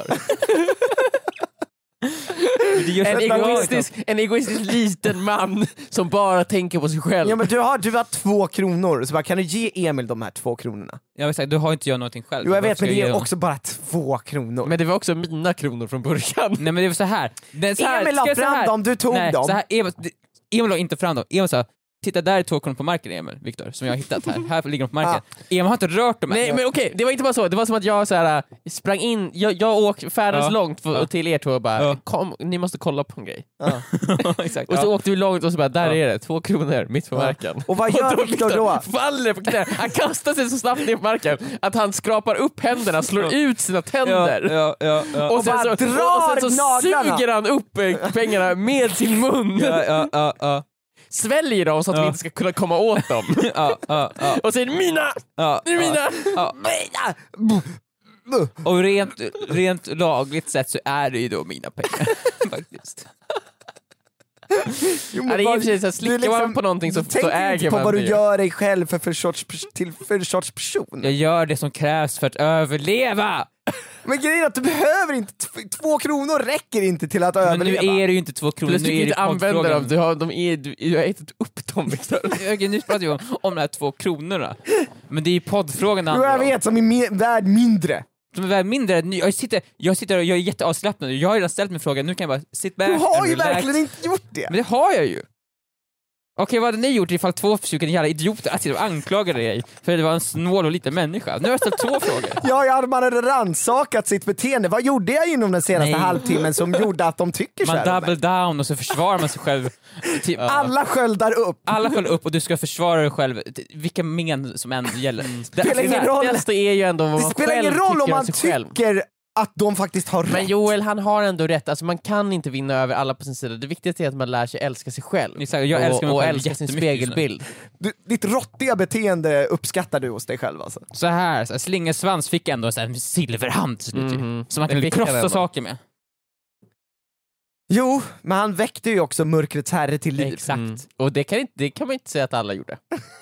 det gör så En att jag- egoistisk, en egoistisk liten man som bara tänker på sig själv. Ja, men du har, du har två kronor, så bara, kan du ge Emil de här två kronorna? Jag vet inte, du har inte jag någonting själv. Jo, jag Varför vet, ska men det ge är dem? också bara två kronor. Men det var också mina kronor från början. Nej, men det var så här. Det är så här Emil la ska jag säga fram här? dem, du tog Nej, dem. Så här, Emil, Emil la inte fram dem. Emil sa, titta där är två kronor på marken, Emil, Victor, som jag har hittat här. Här ligger de på marken. Emil har inte rört dem än. Nej men okej, det var inte bara så, det var som att jag så här, sprang in, jag, jag åkte färdens Ja. långt för, Ja. till er två och bara, Ja. kom, ni måste kolla på en grej. Ja. Exakt. Och så ja. åkte vi långt och så bara, där Ja. är det, två kronor mitt på Ja. marken. Och vad gör Victor då? Faller på knä, han kastar sig så snabbt ner på marken att han skrapar upp händerna, slår Ja. ut sina tänder. Ja, ja, ja, Och sen, bara så, drar och sen så naglarna. suger han upp eh, pengarna med sin mun, ja, ja, ja, ja, sväljer dem så att vi Ja. inte ska kunna komma åt dem. ja, ja, ja, Och säger mina, ja, det är mina. ja. Och rent, rent lagligt sett så är det ju då mina pengar. Faktiskt. Jo, Ja, det är i och för sig så här, du slickar liksom- man på någonting så, du så tänker äger inte på man vad du det. gör dig själv för, för, sorts, pers- till, för sorts person. Jag gör det som krävs för att överleva. Men grejen är att du behöver inte, t- två kronor räcker inte till att Men nu överleva. är det ju inte två kronor, Plus nu du kan är inte det använda poddfrågan. dem, du har, de är, du, du har ätit upp dem Victor. Okej, nu pratar vi om, om de här två kronorna. Men det är ju poddfrågan det Jo, jag handlar om. vet, som är me- värd mindre. De är väl mindre. Jag sitter, jag sitter och jag är jätteavslappnad. Jag har redan ställt mig frågan, nu kan jag bara sit back Du har and ju relax. verkligen inte gjort det. Men det har jag ju. Okej, vad hade ni gjort ifall två försökte jävla idioter att sitta och anklagade dig för att det var en snål och liten människa? Nu har jag ställt två frågor. Ja, jag hade, man hade rannsakat sitt beteende. Vad gjorde jag inom den senaste Nej. halvtimmen som gjorde att de tycker så Man här om double mig? down och så försvarar man sig själv. Typ, Alla sköldar upp. alla sköljde upp och du ska försvara dig själv, vilka men som än gäller. Det, Spelar ingen roll. Det viktigaste är ju ändå vad Det man spelar själv ingen roll om tycker man om sig själv. tycker att de faktiskt har Men rätt. Joel, han har ändå rätt, alltså man kan inte vinna över alla på sin sida. Det viktigaste är att man lär sig älska sig själv. Exakt, jag älskar mig och, och själv älska sin jättemycket just nu. spegelbild. Du, ditt råttiga beteende uppskattar du hos dig själv alltså. Så här, så här Slingersvans fick ändå så här en silverhand till slut ju, Mhm. som man Det kan fick han krossa ändå. saker med. Jo, men han väckte ju också mörkrets herre till liv. Exakt. Mm. Och det kan, inte, det kan man inte säga att alla gjorde.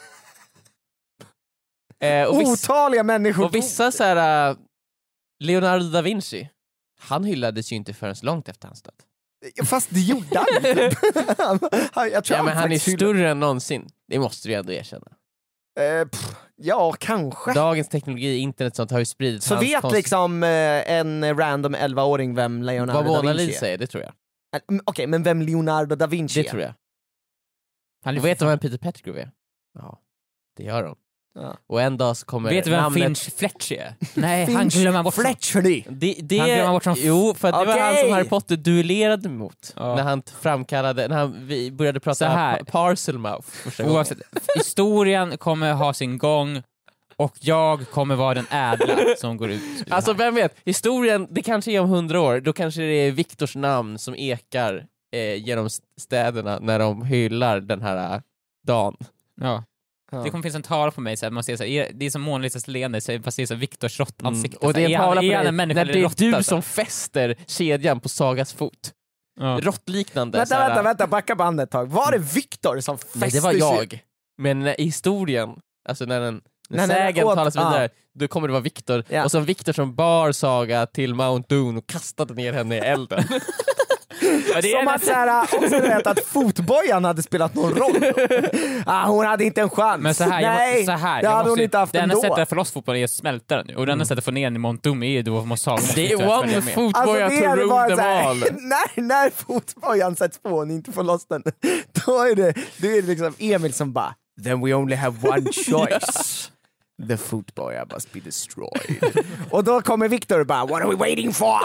eh, och, viss, Otaliga människor. och vissa så här, uh, Leonardo da Vinci, han hyllades ju inte förrän långt efter hans död. Fast det gjorde han inte. Han- jag tror Ja, men han är faktiskt hyllade- större än någonsin. Det måste du ändå erkänna. Eh, pff, ja, kanske. Dagens teknologi, internet sånt har ju spridits. Så vet konst... liksom eh, en random elva-åring vem Leonardo Vad da Mona Vinci Lisa är? är, det tror jag. Eh, Okej, okay, men vem Leonardo da Vinci Det är? tror jag. Han Och vet du vem Peter Pettigrew är? Ja, det gör de. Ja. Och en dag så kommer Vet du vem namnet... Finch Fletch är? Nej, han Finch glömmer bort Fletcherly. Det, det... Han glömmer bort som... Jo, för att det Okej. var han som Harry Potter duellerade mot. Ja. När han framkallade, när han, vi började prata Så här. pa- Parselmouth första gången. Oavsett, historien kommer ha sin gång och jag kommer vara den ädla som går ut. Alltså vem vet, historien, det kanske är om hundra år, då kanske det är Viktors namn som ekar eh, genom städerna när de hyllar den här äh, dagen. Ja. Ja. Det kommer finnas en tavla på mig så här, man ser så här, är, det är som Mona Lisas leende så- fast det är så Viktors råttansikte. Mm. Och det är en Så här, tavla är på han dig en människa när eller det är råtta, du så här? som fäster kedjan på Sagas fot. Ja. Råttliknande. Vänta, så här- vänta, vänta, backa bandet ett tag. Var det Viktor som fäste Nej, det var sig- jag. Men när, i historien, alltså när den när Nej, nej, sägen åt- talas ah. vidare, då kommer det vara Viktor. Ja. Och som Viktor som bar Saga till Mount Doom och kastade ner henne i elden. Ja, det är Som en- att såhär, också vet att fotbojan hade spelat någon roll. ah, hon hade inte en chans. Men så här, Nej, jag, må- så här det jag hade måste, hon inte haft det enda ändå. sättet att få loss fotbollen är att smälta den nu. Och det enda sättet att få ner den i Mount Doom är ju då att man sa Det är one fotboja Alltså, to är rule bara them så här, all. när, när fotbojan sätts på och ni inte får loss den, då är det, då är det liksom Emil som bara then we only have one choice. The footboya must be destroyed. Och då kommer Viktor och bara what are we waiting for?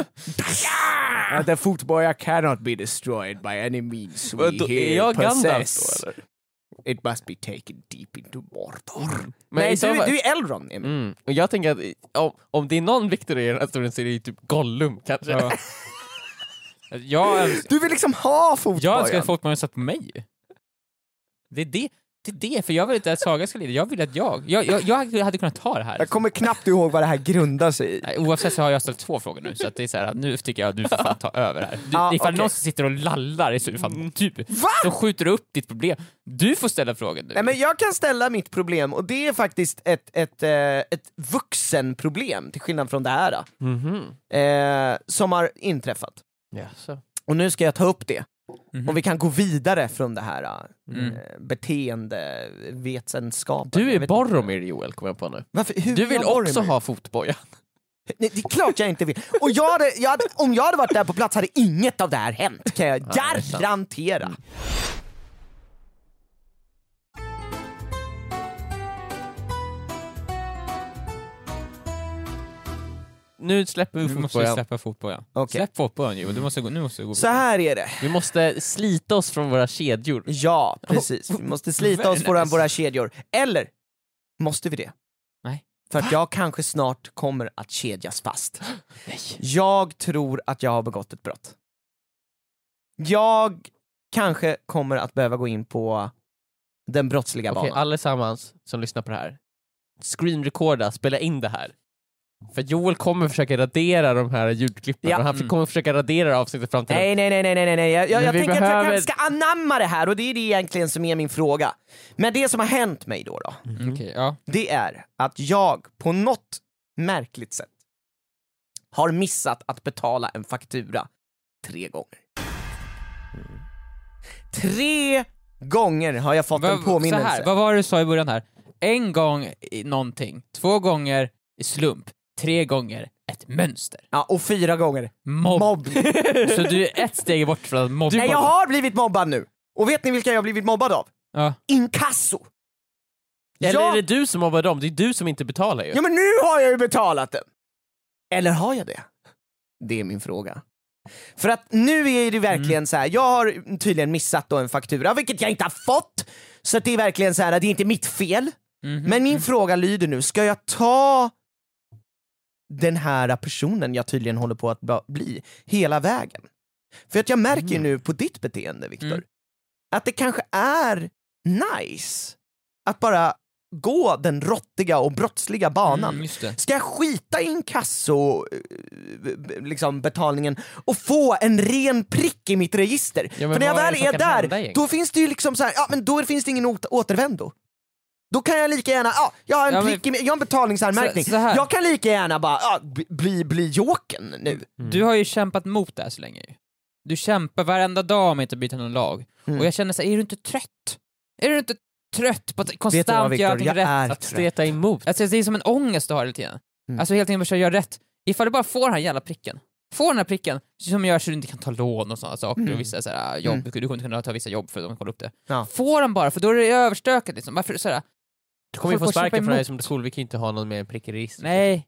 And the footboya cannot be destroyed by any means we Då är here jag Gandalf possess. då, eller? It must be taken deep into Mordor. Men Nej, i så du, fall- du är Elrond, Emil. Mm. Och jag tänker att om, om det är någon Viktor i den här historien så är det ju typ Gollum kanske. Ja. Jag, öns- Du vill liksom ha fotbojan. jag önskar att fotbollen satt på mig. Det är det, det är det, för jag vill inte att Saga ska lida. Jag vill att jag, jag, jag, jag hade kunnat ta det här. Jag kommer knappt ihåg vad det här grundar sig i. Nej, oavsett så har jag ställt två frågor nu, så att det är så här, nu tycker jag att du får fan ta över här. Du, Ja, ifall okej. någon som sitter och lallar så är det fan du. Va? Så skjuter du upp ditt problem. Du får ställa frågan nu. Nej, men jag kan ställa mitt problem och det är faktiskt ett, ett, eh, ett vuxenproblem till skillnad från det här Mhm. eh, som har inträffat. Jaså. Och nu ska jag ta upp det. Mhm. Och vi kan gå vidare från det här Mm. eh, beteendevetenskapen. Du Jag är vet Boromir, Joel, kommer jag på nu. inte. Varför, hur Du är vill jag Boromir? också ha fotboja. Nej, det är klart jag inte vill. Och jag hade, jag hade, om jag hade varit där på plats hade inget av det här hänt, kan jag det är sant. garantera. Nu släpper vi Nu måste vi fotbojan. släppa fotbollen. Okej. Släpp fotbollen Joel, du måste gå, nu måste du gå. Så här är det. Vi måste slita oss från våra kedjor. Ja, precis. Vi måste slita Very oss på våra, nice. våra kedjor. Eller, måste vi det? Nej. För att jag kanske snart kommer att kedjas fast. Jag tror att jag har begått ett brott. Jag kanske kommer att behöva gå in på den brottsliga Okej, banan. allesammans som lyssnar på det här. Screenrecorda, spela in det här. För Joel kommer försöka radera de här ljudklippen Ja. och han Mm. kommer försöka radera avsnittet fram till Nej, nej, nej, nej, nej, nej. Jag, jag, Men jag vi tänker att jag behöver- kanske ska anamma det här och det är det egentligen som är min fråga. Men det som har hänt mig då, då Mm. Okej, ja. det är att jag på något märkligt sätt har missat att betala en faktura tre gånger. Tre gånger har jag fått en Vad- påminnelse. Så här, vad var det du sa i början här? En gång i någonting, två gånger i slump, tre gånger ett mönster. Ja, och fyra gånger Mobb. mobb. Så du är ett steg bort från att mobba. Nej, jag har blivit mobbad nu. Och vet ni vilka jag har blivit mobbad av? Ja. Inkasso! Eller Ja. är det du som mobbar dem? Det är du som inte betalar ju. Ja, men nu har jag ju betalat den! Eller har jag det? Det är min fråga. För att nu är det verkligen Mm. så här. Jag har tydligen missat då en faktura, vilket jag inte har fått. Så att det är verkligen så här att det är inte mitt fel. Mhm. Men min fråga lyder nu, ska jag ta den här personen jag tydligen håller på att ba- bli hela vägen? För att jag märker ju nu på ditt beteende, Viktor, Mm. att det kanske är nice att bara gå den råttiga och brottsliga banan. Mm, just det. Ska jag skita i inkasso eh, liksom betalningen och få en ren prick i mitt register? Ja, men För när jag vad är väl det som är kan där, hända egentligen? då finns det ju liksom så här, ja men då finns det ingen åter- återvändo. Då kan jag lika gärna, ja, jag har en Ja, men- prick i, min- jag har en betalningsanmärkning. Så- så här. Jag kan lika gärna bara, ja, bli, bli, bli joken nu. Du har ju kämpat mot det här så länge ju. Du kämpar varenda dag med att inte byta någon lag. Mm. Och jag känner så här, är du inte trött? Är du inte trött på att Vet du vad, konstant Victor? göra allting Jag rätt. är Att trött. streta emot. Alltså, det är som en ångest du har hela tiden. Mm. Alltså hela tiden bara göra rätt. Ifall du bara får den här jävla pricken. Får den här pricken som gör så du inte kan ta lån och sådana saker. Mm. Och vissa så här, jobb, Mm. du kommer inte kunna ta vissa jobb för att de kollar upp det. Ja. Får den bara, för då är det överstökat liksom. Varför så här? Du kommer ju få Folk får sparken kämpa från det här emot. som skol, vi kan inte ha någon med en prick i registret. Nej,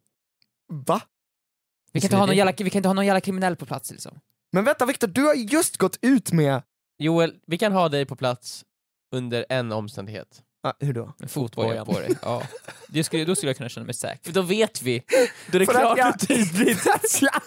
Va? vi kan, Visst inte är ha det någon det? jävla, vi kan inte ha någon jävla kriminell på plats liksom. Men vänta Victor, du har just gått ut med... Joel, vi kan ha dig på plats under en omständighet. Ah, hur då? En fotboja på dig. Ja. Det skulle, då skulle jag kunna känna mig säker. För då vet vi. Då är det För att klart jag- och tydligt. Att jag-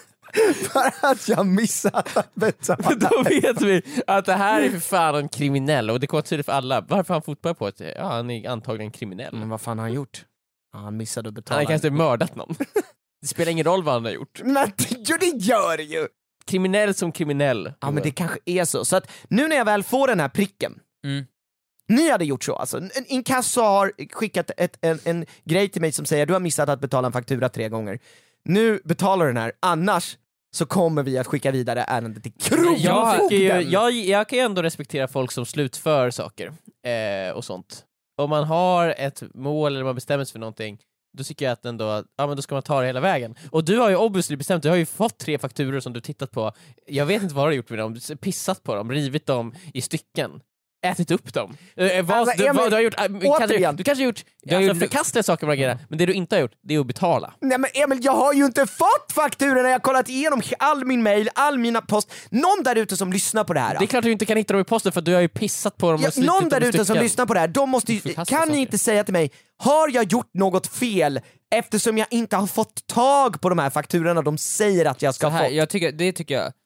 För att jag missat att betala. Då vet vi att det här är för fan en kriminell. Och det kommer tydligt för alla. Varför har han fotboll på sig? Ja, han är antagligen kriminell. Men vad fan har han gjort? Ja, han missade att betala. Han har kanske mördat någon. Det spelar ingen roll vad han har gjort. Men jo, det gör det ju! Kriminell som kriminell. Ja men det kanske är så. Så att nu när jag väl får den här pricken, Mm. ni hade gjort så alltså. En inkasso har skickat ett, en, en grej till mig som säger du har missat att betala en faktura tre gånger. Nu betalar du den här, annars så kommer vi att skicka vidare ärendet till jag, Kronofogden. tycker ju, jag, jag kan ju ändå respektera folk som slutför saker eh, och sånt. Om man har ett mål eller man bestämmer sig för någonting, då tycker jag att ändå att, ja, men då ska man ta det hela vägen. Och du har ju obviously bestämt, du har ju fått tre fakturor som du tittat på. Jag vet inte vad du har gjort med dem, du pissat på dem, rivit dem i stycken. Ätit upp dem. Eh, vad, Alltså, du, Emil, vad, du har gjort, äh, kanske, återigen. du kanske har gjort Du har alltså, gjort- förkastliga saker med grejerna, men det du inte har gjort, det är att betala. Nej men Emil, jag har ju inte fått fakturorna, jag har kollat igenom all min mail, all mina post. Någon där ute som lyssnar på det här. Det är klart att du inte kan hitta dem i posten för du har ju pissat på dem och Ja, slitit någon dem där i ute som stycken. lyssnar på det här, de måste ju, Förkastliga kan ni saker. inte säga till mig, har jag gjort något fel eftersom jag inte har fått tag på de här fakturorna de säger att jag ska Så här, få? jag tycker, det tycker jag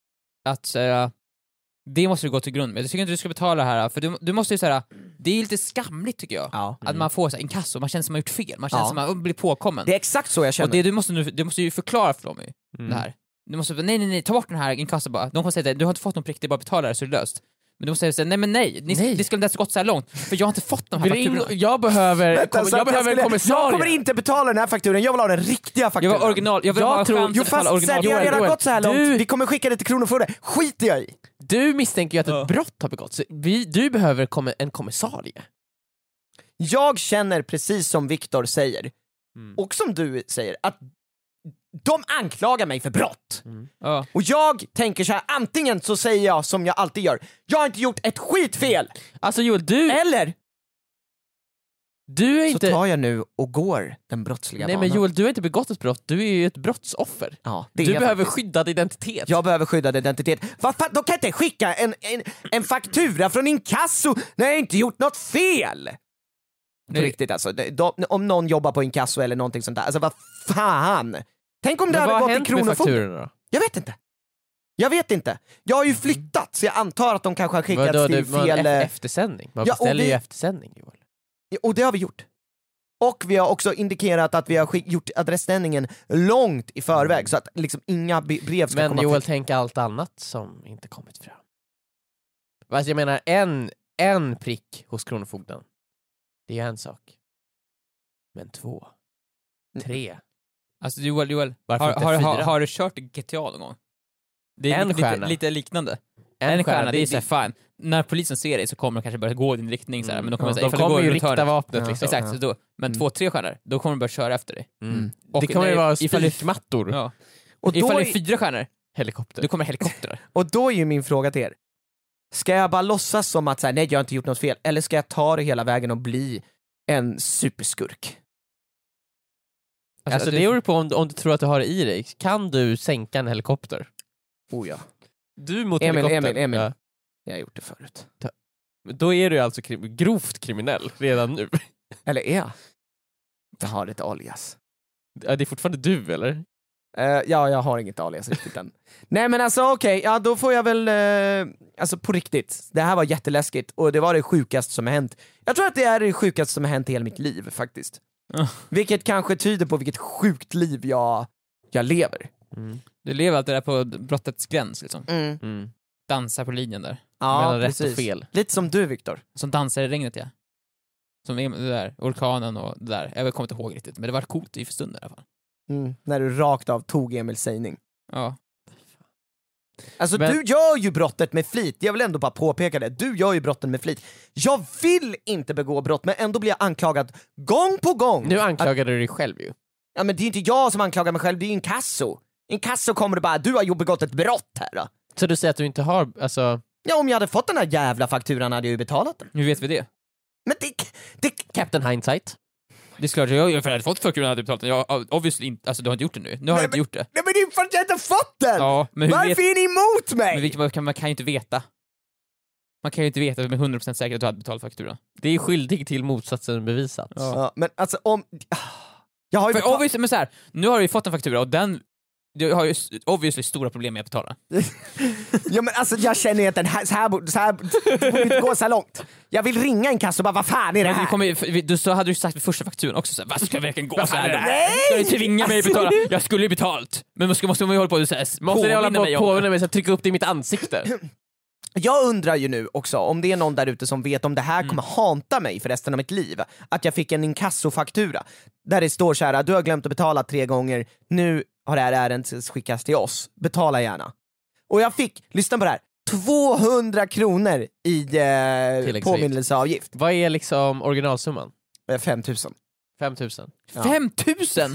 att uh, det måste du gå till grund med. Jag tycker inte du ska betala det här, för du, du måste ju säga det är lite skamligt tycker jag. Ja. Att man får så här, inkasso, man känner som man har gjort fel, man känner Ja. som man blir påkommen. Det är exakt så jag känner. Och det du måste, nu, du måste ju förklara för dem ju, Mm. det här. Du måste, nej nej nej, ta bort den här inkasso bara. De kommer säga att du har inte fått någon prick, det är bara att betala det så är det löst. Men du måste säga nej men nej, ni, Nej. det skulle inte ens gått så här långt, för jag har inte fått de här Ring, fakturorna. jag behöver, Vänta, kom, så jag att behöver en skulle- kommissarie. Jag kommer inte betala den här fakturen, jag vill ha den riktiga Jag fakturen. var original, jag vill Jag ha tror- chans Jo att betala fast original. sen, vi har redan Joel, gått så här långt, du- vi kommer skicka det till Kronofogden, skiter jag i! Du misstänker ju att ett Ja. brott har begåtts. Vi, du behöver komma, en kommissarie. Jag känner precis som Viktor säger, Mm. och som du säger, att de anklagar mig för brott. Ja. Och jag tänker så här: antingen så säger jag som jag alltid gör, jag har inte gjort ett skitfel, Alltså Joel, du, eller du är så inte... tar jag nu och går den brottsliga Nej banan. men Joel, du har inte begått ett brott, du är ju ett brottsoffer. Ja, det är Du jag behöver faktiskt. skyddad identitet. Jag behöver skyddad identitet. Vad fan, de kan inte skicka en, en, en faktura från inkasso när jag inte gjort något fel! På Nej. riktigt alltså, de, de, om någon jobbar på inkasso eller någonting sånt där, alltså vad fan! Tänk om det Men hade vad har gått till hänt med Kronofogden. fakturorna då? Jag vet inte. Jag vet inte. Jag har ju flyttat så jag antar att de kanske har skickats Vadå, till det var fel... en eh, ef- eftersändning. Man Ja, och beställer vi- ju eftersändning Joel. Och det har vi gjort. Och vi har också indikerat att vi har skick- gjort adressändringen långt i förväg så att liksom inga be- brev ska Men komma Joel, fel. tänk allt annat som inte kommit fram. Alltså jag menar, en, en prick hos Kronofogden, det är en sak. Men två, tre, Alltså Joel, Joel Varför har, inte har, har, fyra? har du kört G T A någon gång? Det är En lite, stjärna. lite, lite liknande. en, En stjärna, det är det- såhär fine. När polisen ser dig så kommer de kanske börja gå i din riktning så här, men de kommer, Ja, säga, de ifall du kommer går ju runt rikta hörnet- vapnet Ja. liksom. Exakt, så då. Men Mm. två, tre stjärnor, då kommer de börja köra efter dig. Mm. Och Det kommer när- ju vara ifall det- spikmattor, Ja. Och då, Ifall det är, är fyra stjärnor, helikopter. då kommer helikoptrar. och då är ju min fråga till er, ska jag bara låtsas som att så här, nej jag har inte gjort något fel, eller ska jag ta det hela vägen och bli en superskurk? Alltså det beror på om, om du tror att du har det i dig. Kan du sänka en helikopter? Oh ja. Du mot Emil, helikoptern. Emil, Emil. Ja. Jag har gjort det förut. Då är du alltså krim- grovt kriminell redan nu. Eller är jag? Jag har ett alias. Ja, det är fortfarande du eller? Eh, ja, jag har inget alias riktigt än. Nej men alltså okej, ja då får jag väl, eh, alltså på riktigt, det här var jätteläskigt och det var det sjukaste som har hänt. Jag tror att det är det sjukaste som har hänt i hela mitt liv faktiskt. Ja. Vilket kanske tyder på vilket sjukt liv jag, jag lever. Mm. Du lever alltid där på brottets gräns liksom. Mm. Mm. Dansar på linjen där. Ja, Mellan rätt precis. och fel. Lite som du Viktor. Som dansar i regnet ja. Som är det där, orkanen och det där. Jag kommer inte ihåg riktigt, men det var coolt i för stunden i alla fall. Mm. När du rakt av tog Emils sägning. Ja. Alltså Men- du gör ju brottet med flit, jag vill ändå bara påpeka det. Du gör ju brotten med flit. Jag vill inte begå brott, men ändå blir jag anklagad gång på gång. Nu anklagar du dig själv ju. Ja, men det är ju inte jag som anklagar mig själv, det är ju inkasso. Inkasso kommer det bara, du har ju begått ett brott här då. Så du säger att du inte har, alltså... Ja, om jag hade fått den här jävla fakturan hade jag ju betalat den. Hur vet vi det? Men det... det Captain Hindsight. Det är klart, jag, jag hade fått fakturan hade jag betalat den. Jag, obviously inte, alltså du har inte gjort det nu. Nu har Nej, jag inte gjort det. nej men det är för att jag inte fått den! Ja, men hur Varför vet, är ni emot mig? men vilka, man, kan, man kan ju inte veta. Man kan ju inte veta med hundra procent säkerhet att du hade betalat fakturan. Det är skyldig till motsatsen bevisat. Ja, men alltså om... Jag har ju För betalt... obviously, men så här, nu har du ju fått en faktura och den, du har ju s- obviously stora problem med att betala. Ja, men alltså jag känner ju att den här, så här, borde- så här det borde inte gå så här långt. Jag vill ringa en kassa och bara, vad fan är det Men vi här? kommer, ju- du, så hade du sagt vid första fakturan också såhär, vad ska jag verkligen gå så här? Nej! Ska du tvinga mig att betala? Jag skulle ju betalt! Men måste, måste man ju hålla på och säga, Måste ni hålla på mig och om påminna det? mig så att trycka upp det i mitt ansikte? Jag undrar ju nu också om det är någon där ute som vet om det här kommer hanta mig för resten av mitt liv. Att jag fick en inkassofaktura där det står så här: du har glömt att betala tre gånger, nu har det här ärendet skickats till oss, betala gärna. Och jag fick, lyssna på det här, tvåhundra kronor i eh, Tilläggsavgift. påminnelseavgift. Vad är liksom originalsumman? Eh, fem tusen. fem tusen. Ja. fem tusen?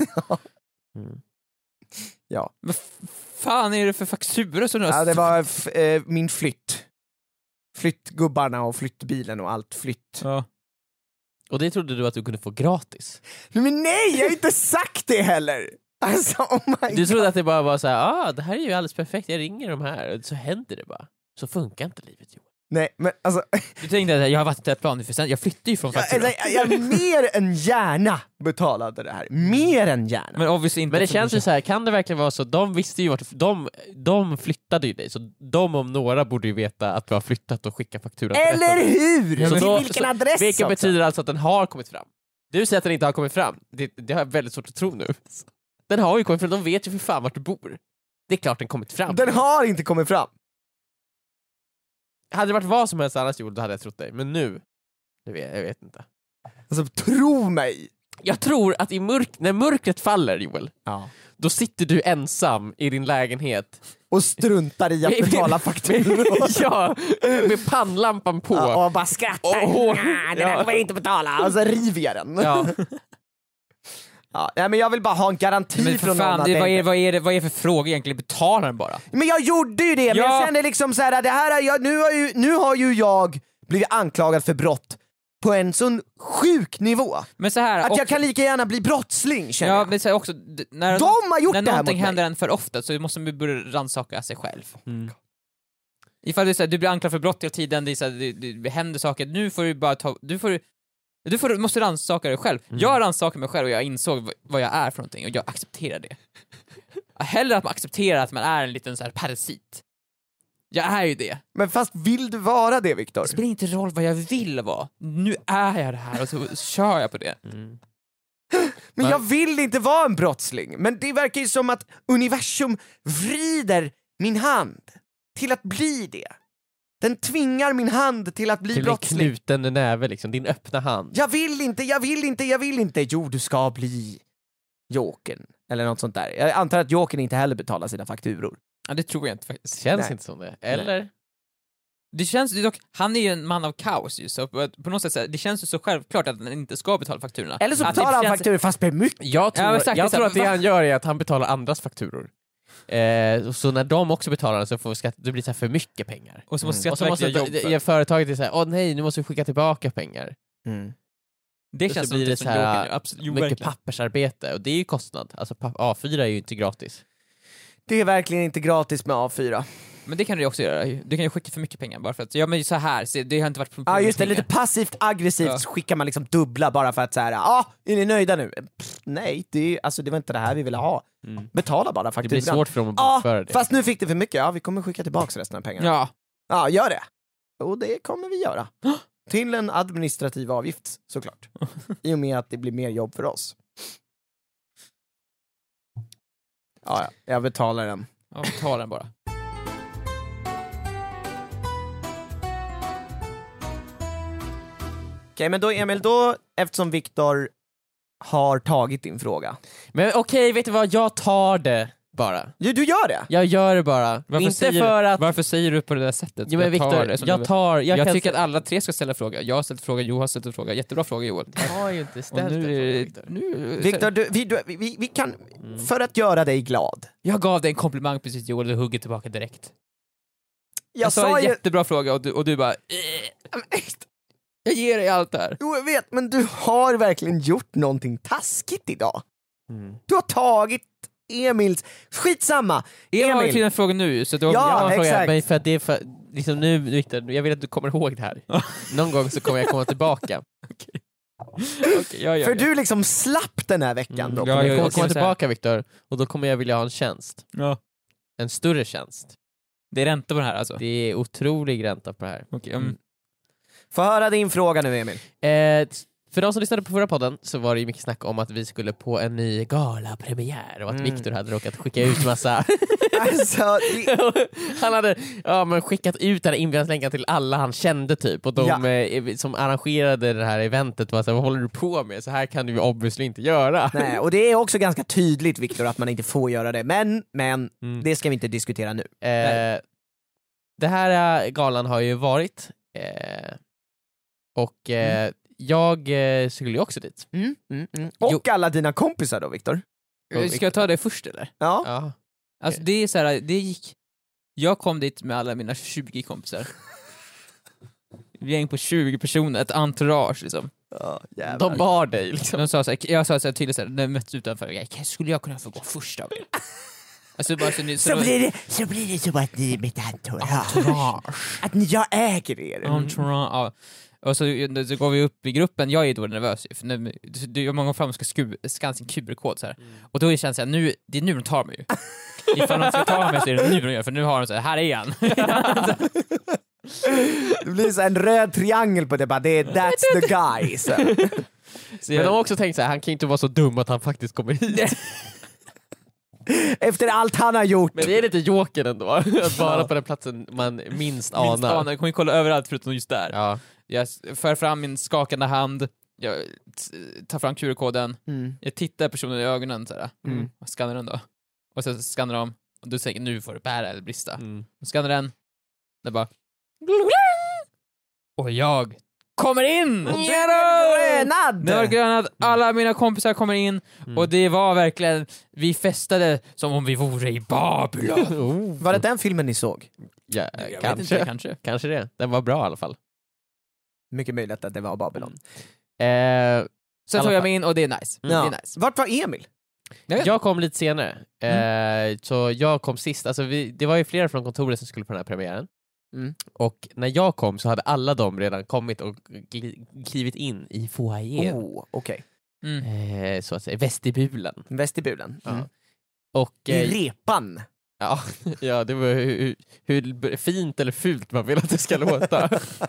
Mm. Ja. Vad f- fan är det för faktura som du har? Ja, det var f- eh, min flytt. Flyttgubbarna och flyttbilen och allt flytt. Ja. Och det trodde du att du kunde få gratis? Men nej, jag har inte sagt det heller! Alltså, oh my Du God. trodde att det bara var så här, ah, det här är ju alldeles perfekt, jag ringer de här, och så händer det bara. Så funkar inte livet, Joel. Nej, men alltså, Du tänkte att jag har varit ett plan för sen, jag flyttar ju från jag, fakturan. jag, jag mer än gärna betalade det här. Mer än gärna. Men obviously inte. Men det för- känns ju så här, kan det verkligen vara så? De visste ju vart, de, de flyttade ju dig, så de om några borde ju veta att du har flyttat och skickat fakturan till Eller rätt. hur? Så Till då- vilken så- adress Vilket också? betyder alltså att den har kommit fram. Du säger att den inte har kommit fram. Det, det har jag väldigt svårt att tro nu. Den har ju kommit fram, de vet ju för fan vart du bor. Det är klart den kommit fram. Den har inte kommit fram. Hade det varit vad som helst annars Joel, då hade jag trott dig. Men nu, det vet, jag vet inte. Alltså, tro mig. Jag tror att i mörk, när mörkret faller Joel, Ja. då sitter du ensam i din lägenhet. Och struntar i att betala fakturor. Ja, med pannlampan på. Ja, och bara skrattar. Och- och- Nej, det där ja. kommer jag inte betala. Och så river jag den. Ja. Ja, nej, men jag vill bara ha en garanti Men för från någon fan, att det, det vad, är, inte- vad, är det, vad är det för fråga egentligen? Betala den bara. Men jag gjorde ju det, men Ja. jag kände liksom så här, det här är, jag, nu, har ju, nu har ju jag blivit anklagad för brott på en sån sjuk nivå. Men så här, Att och, jag kan lika gärna bli brottsling, känner ja, jag. men så här också, d- när, De har gjort när det här någonting mot händer mig. en för ofta så måste man börja rannsaka sig själv. Mm. Ifall det är så här, du blir anklagad för brott hela tiden, det, är så här, det, det, det händer saker, nu får du bara ta, du får du får, måste rannsaka dig själv. Mm. Jag rannsakade mig själv och jag insåg v- vad jag är för någonting och jag accepterar det. Hellre att man accepterar att man är en liten så här parasit. Jag är ju det. Men fast vill du vara det, Viktor? Det spelar inte roll vad jag vill vara. Nu är jag det här och så kör jag på det. Mm. Men jag vill inte vara en brottsling. Men det verkar ju som att universum vrider min hand till att bli det. Den tvingar min hand till att bli Till en brottsling. knuten näve liksom, din öppna hand. Jag vill inte, jag vill inte, jag vill inte. Jo, du ska bli Jokern. Eller något sånt där. Jag antar att Jokern inte heller betalar sina fakturor. Ja, det tror jag inte faktiskt. Känns Nej. inte som det. Eller? Det känns ju dock, han är ju en man av kaos ju, så på, på något sätt så här, det känns ju så självklart att han inte ska betala fakturorna. Eller så Att det betalar han känns- fakturor fast med mycket. Jag tror, Ja, exakt, jag exakt. tror att det Va? han gör är att han betalar andras fakturor. Eh, så när de också betalar så får skatt, det blir så här för mycket pengar. Och så måste Och så måste Skatteverket göra jobb det, för. företaget är såhär, åh nej, nu måste vi skicka tillbaka pengar. Mm. Det Och känns så blir det som så här, Joker, absolut, jo, mycket verkligen. pappersarbete, och det är ju kostnad. Alltså pa- A fyra är ju inte gratis. Det är verkligen inte gratis med A fyra. Men det kan du ju också göra. Du kan ju skicka för mycket pengar bara för att, ja men så här, se, det har inte varit problem Ja med just det, pengar. lite passivt aggressivt Ja. så skickar man liksom dubbla bara för att säga, ah, är ni nöjda nu? Pff, nej, det, är, alltså, det var inte det här vi ville ha. Mm. Betala bara Det fakturan. blir svårt för dem att Ja, bokföra det. fast nu fick det för mycket, ja vi kommer skicka tillbaka resten av pengarna. Ja, Ja, gör det. Och det kommer vi göra. Till en administrativ avgift, såklart. I och med att det blir mer jobb för oss. Ja, ja, jag betalar den. ja ta den bara. Okej, men då Emil, då, eftersom Viktor har tagit din fråga. Men okej, vet du vad? Jag tar det. bara. Jo, du gör det. Jag gör det bara. Varför Inte säger, för att... varför säger du på det där sättet? Jo, men Jag tar Victor, det som jag du- tar... Jag, Jag kan tycker sä- att alla tre ska ställa fråga. Jag har ställt fråga, Johan har ställt en fråga. Jättebra fråga, Joel. Jag har ju inte Och ställt nu, det, är- Victor. nu, Viktor, du, vi, du, vi, vi kan, Mm. för att göra dig glad. Jag gav dig en komplimang precis, Joel, och du hugger tillbaka direkt. Jag, Jag sa sa en ju... jättebra fråga och du, och du bara... "Eh, Jag ger dig allt det här. Jo, jag vet, men du har verkligen gjort någonting taskigt idag. Mm. Du har tagit Emils... Skitsamma! Emil har ju Emil. till en fråga nu, så du har... Ja, Jag har en fråga, exakt. men för att det är för, liksom nu, Victor, jag vill att du kommer ihåg det här. Någon gång så kommer jag komma tillbaka. Okej, jag gör För det. du liksom slapp den här veckan Mm. då. Ja, jag jag- kommer jag komma kan säga- tillbaka, Victor, och då kommer jag vilja ha en tjänst. Ja. En större tjänst. Det är ränta på den här alltså? Det är otrolig ränta på det här. Okej, mm. Mm. Få höra din fråga nu, Emil. Eh, t- för de som lyssnade på förra podden så var det ju mycket snack om att vi skulle på en ny gala-premiär och att Mm. Victor hade råkat skicka ut massa... Alltså, det, han hade ja, men skickat ut den här inbjudningslänken till alla han kände typ, och de Ja. eh, som arrangerade det här eventet var så här, vad håller du på med? Så här kan du ju obviously inte göra. nej, och det är också ganska tydligt, Viktor, att man inte får göra det. Men, men, Mm. det ska vi inte diskutera nu. Eh, det här eh, galan har ju varit eh, och eh, jag eh, skulle ju också dit. Mm, mm, mm. Och Jo. alla dina kompisar då, Viktor? Ska jag ta det först eller? Ja. Ja. Alltså det är så här, det gick... Jag kom dit med alla mina tjugo kompisar. Vi gäng på tjugo personer, ett entourage liksom. Ja, jävlar. De bar dig liksom. De sa så här, jag sa så här tydligt så här, när vi möttes utanför, jag, skulle jag kunna få gå först av er? Alltså bara så, ni, så, Så de- blir, det, så blir det så att ni är mitt entourage. Att ni, jag äger er. Entourage, ja. Och så, så går vi upp i gruppen, jag är då nervös ju, för när, det är många fram ska sku, skanna sin Q R-kod så här. Och då känns det nu, det är nu de tar mig ju. Ifall de ska ta mig så är det nu de gör, för nu har de så här, här är han. Det blir så en röd triangel på det, bara det är that's the guy. Så. Så Men jag, de har också tänkt så här, han kan ju inte vara så dum att han faktiskt kommer hit. Efter allt han har gjort. Men det är lite joker ändå, att vara på den platsen man minst minst anar. anar, jag kommer ju kolla överallt förutom just där. Ja. Jag för fram min skakande hand, jag t- tar fram Q R-koden, Mm. jag tittar personen i ögonen så här, Mm. och skannar den då. Och sen skannar de, och du säger nu får du bära eller brista. Mm. Och skannar den, det bara... Och jag kommer in! Grönad! Det var grönad, alla mina kompisar kommer in, Mm. och det var verkligen, vi festade som om vi vore i Babylon. Oh. Var det den filmen ni såg? Ja, Jag vet kanske. inte, kanske. kanske det. Den var bra i alla fall. Mycket möjligt att det var Babylon. Eh, Sen alla tog jag fall. mig in och det är nice. Mm. Det Ja. är nice. Vart var Emil? Jag vet. jag kom lite senare, eh, så jag kom sist. Alltså vi, det var ju flera från kontoret som skulle på den här premiären. Mm. Och när jag kom så hade alla de redan kommit och gli- klivit in i foajén. Oh, okej. Mm. Eh, så att säga, vestibulen. Vestibulen. Ja. Mm. Och, I eh, repan. ja, ja, det var hur, hur fint eller fult man vill att det ska låta.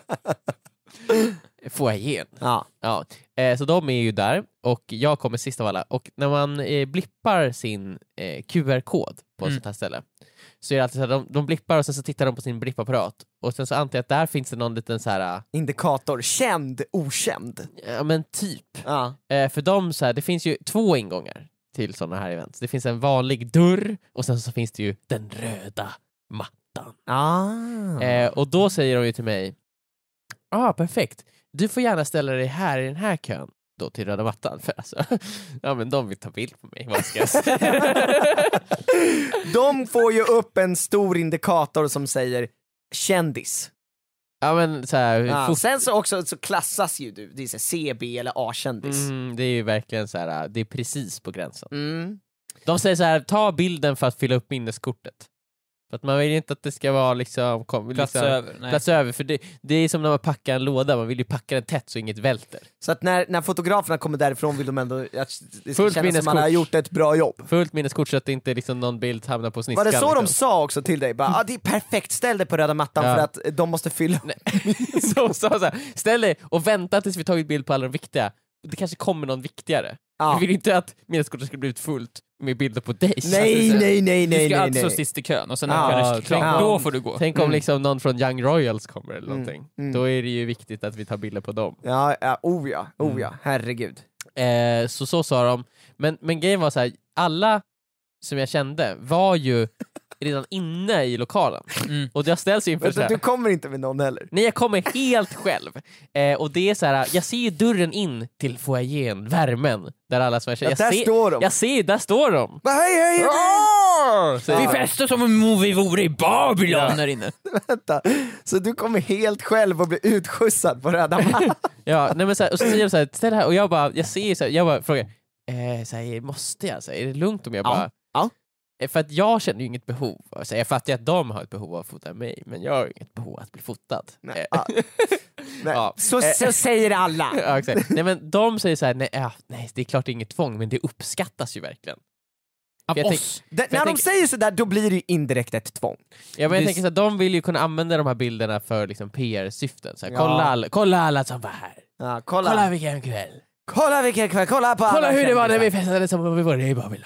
Foajén. Ja. Ja, eh, så de är ju där och jag kommer sist av alla. Och när man eh, blippar sin eh, Q R-kod på ett Mm. sånt här ställe så är det alltid så här, de, de blippar och sen så tittar de på sin blippapparat och sen så antar jag att där finns det någon liten så här, Indikator. Känd, okänd. ja men typ. Ja. Eh, för de så här, det finns ju två ingångar till sådana här events. Det finns en vanlig dörr och sen så finns det ju den röda mattan. Ah. Eh, och då säger de ju till mig, ja ah, perfekt, du får gärna ställa dig här i den här kön då till röda mattan, för alltså, ja men de vill ta bild på mig, vad ska jag säga? De får ju upp en stor indikator som säger kändis. Ja men så här, Ja. fort, Sen så också så klassas ju du, det är så här C B eller A-kändis. mm, det är ju verkligen så här, det är precis på gränsen. Mm. De säger så här, ta bilden för att fylla upp minneskortet. För att man vill inte att det ska vara liksom, kom, Plats liksom över. Nej. plats över, för det, det är som när man packar en låda, man vill ju packa den tätt så inget välter. Så att när, när fotograferna kommer därifrån vill de ändå att det ska Fullt kännas som man har minneskort. gjort ett bra jobb. Fullt minneskort så att inte liksom någon bild hamnar på Var sniskan. det så de liksom. sa också till dig? Bara, ah, det är perfekt, ställ dig på röda mattan Ja. för att de måste fylla upp. Så de sa så här, ställ dig och vänta tills vi tagit bild på alla de viktiga. Det kanske kommer någon viktigare. Ja. Vi vill inte att minneskortet ska bli ut fullt med bilder på dig. Nej, Alltså, nej, nej, Du nej, ska nej, alltid stå nej. sist i kön, och sen när Ja, kön är tänk- klar, ja. då får du gå. Tänk om Mm. liksom någon från Young Royals kommer eller någonting. Mm, mm. Då är det ju viktigt att vi tar bilder på dem. Ja, ja, oh ja, oh ja, Mm. herregud. Eh, så så sa de. Men, men grejen var så här, alla som jag kände var ju redan inne i lokalen. Mm. Och jag ställs inför så här. Du kommer inte med någon heller. Nej, jag kommer helt själv. Eh, och det är så här, jag ser ju dörren in till foajén, värmen, där alla som jag känner. Ja, Jag där ser, står de. Jag ser, där står de. Bara, hej, hej, hej. Så, Vi festar som om vi vore i Babylon Ja. där inne. Vänta. Så du kommer helt själv och blir utskjutsad på röda mattan. ja, nej, men så här, och så säger de så här, ställ här, och jag bara, jag ser så här, jag bara frågar, eh, så här, måste jag? Så här, är det lugnt om jag Ja. bara... Ja. Eh, För att jag känner ju inget behov. Så jag fattar att de har ett behov av att fota mig, men jag har inget behov av att bli fotad. Nej. Eh, Ja. Nej. Ja. Så, så säger alla. ja, exakt. Nej, men de säger så här, nej, ja, nej, det är klart det är inget tvång, men det uppskattas ju verkligen. Av Jag oss. Det, jag när de tänker- säger sådär, då blir det ju indirekt ett tvång. Ja, men jag Det- tänker så här, de vill ju kunna använda de här bilderna för liksom P R-syften. Så här, Ja. kolla, alla, kolla alla som var här. Ja, kolla. Kolla vilken kväll. Kolla vilken kväll, kolla på Kolla alla hur det var när vi kändisar. festade som om vi var i Babylon.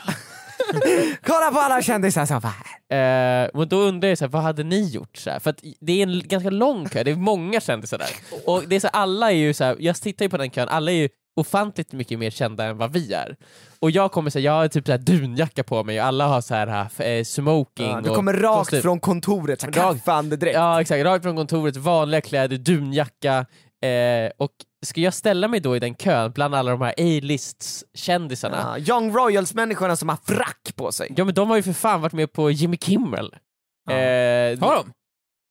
Kolla på alla kändisar som var här. Eh, och då undrar jag så här, vad hade ni gjort? Så här? För att det är en ganska lång kö, det är många kändisar där. Och det är så här, alla är ju så här, jag tittar ju på den kön, alla är ju ofantligt mycket mer kända än vad vi är. Och jag kommer säga, jag har typ så här dunjacka på mig och alla har så här eh, smoking. Ja, du och kommer rakt kostym. från kontoret, så Rakt- kaffeandedräkt. Ja, exakt, rakt från kontoret, vanliga kläder, dunjacka. Eh, och ska jag ställa mig då i den kön bland alla de här A-lists-kändisarna? Ja, Young Royals-människorna som har frack på sig. Ja, men de har ju för fan varit med på Jimmy Kimmel. Ja. Eh, Har de?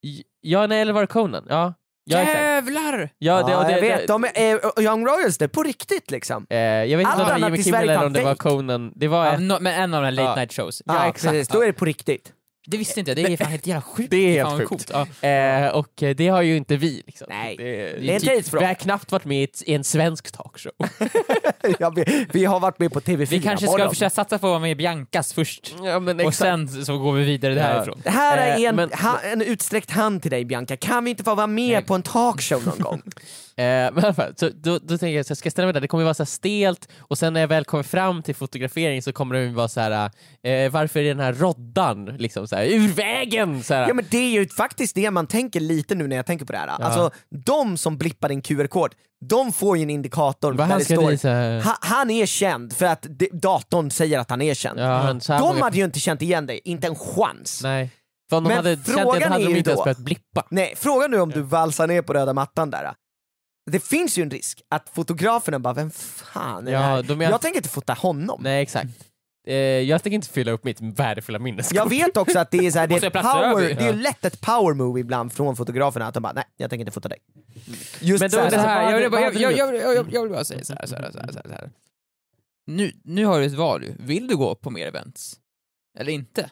Ja, nej, eller var det Conan? Ja, ja exakt. Jävlar! Ja, det, Ja, och det, jag det, vet, de är uh, Young Royals, det är på riktigt liksom. eh, jag vet inte Allt om det var annat Jimmy i Kimmel Sverige eller kan om det var fake. Conan. Det var Ja, ett, no, men en av de här late Ja. night shows. Ja, Ja, ja exakt. precis, då är det på riktigt. Det visste inte jag, det är fan helt jävla sjukt. Det är helt Fan vad sjukt. coolt. Ja. eh, och eh, det har ju inte vi. Liksom. Nej, det, det är en tidsfråga. vi har knappt varit med i, ett, i en svensk talkshow. Ja, vi, vi har varit med på T V fyra. Vi kanske ska morgon. försöka satsa på att vara med i Biancas först. Ja, men Och exakt. sen så går vi vidare Ja. därifrån. Det här är Eh, en, men- ha, en utsträckt hand till dig Bianca, kan vi inte få vara med Nej. på en talkshow någon gång? Eh, men i alla fall, så då, då tänker jag så jag ska ställa mig där, det kommer vara så här stelt och sen när jag väl kommer fram till fotografering så kommer det vara så här: eh, varför är den här roddan liksom så här, ur vägen? Så här. Ja men det är ju faktiskt det man tänker lite nu när jag tänker på det här. Alltså de som blippar en Q R-kod, de får ju en indikator Vad där han det ska står visa? ha, han är känd för att det, datorn säger att han är känd. Ja, han, så här De många- hade ju inte känt igen dig, inte en chans. Nej, Nej. För om de Men hade känt det, frågan då hade är de ju inte ens då- börjat blippa. frågan nu om du valsar ner på röda mattan där. Det finns ju en risk att fotograferna bara, vem fan är Ja, det här? de är- Jag tänker inte fota honom. Nej, exakt. Eh, jag tänker inte fylla upp mitt värdefulla minneskort. Jag vet också att det är, så här, det är, Måste ett jag platsa power, över? det är ju lätt ett power move ibland från fotograferna att de bara, nej jag tänker inte fota dig. Just Men då så här, är det Så så här, vad jag, vill hade- bara, jag, vad jag, hade jag, jag, jag vill bara säga så här, så här, så här, så här, så här. Nu, nu har du ett val. Vill du gå på mer events? Eller inte?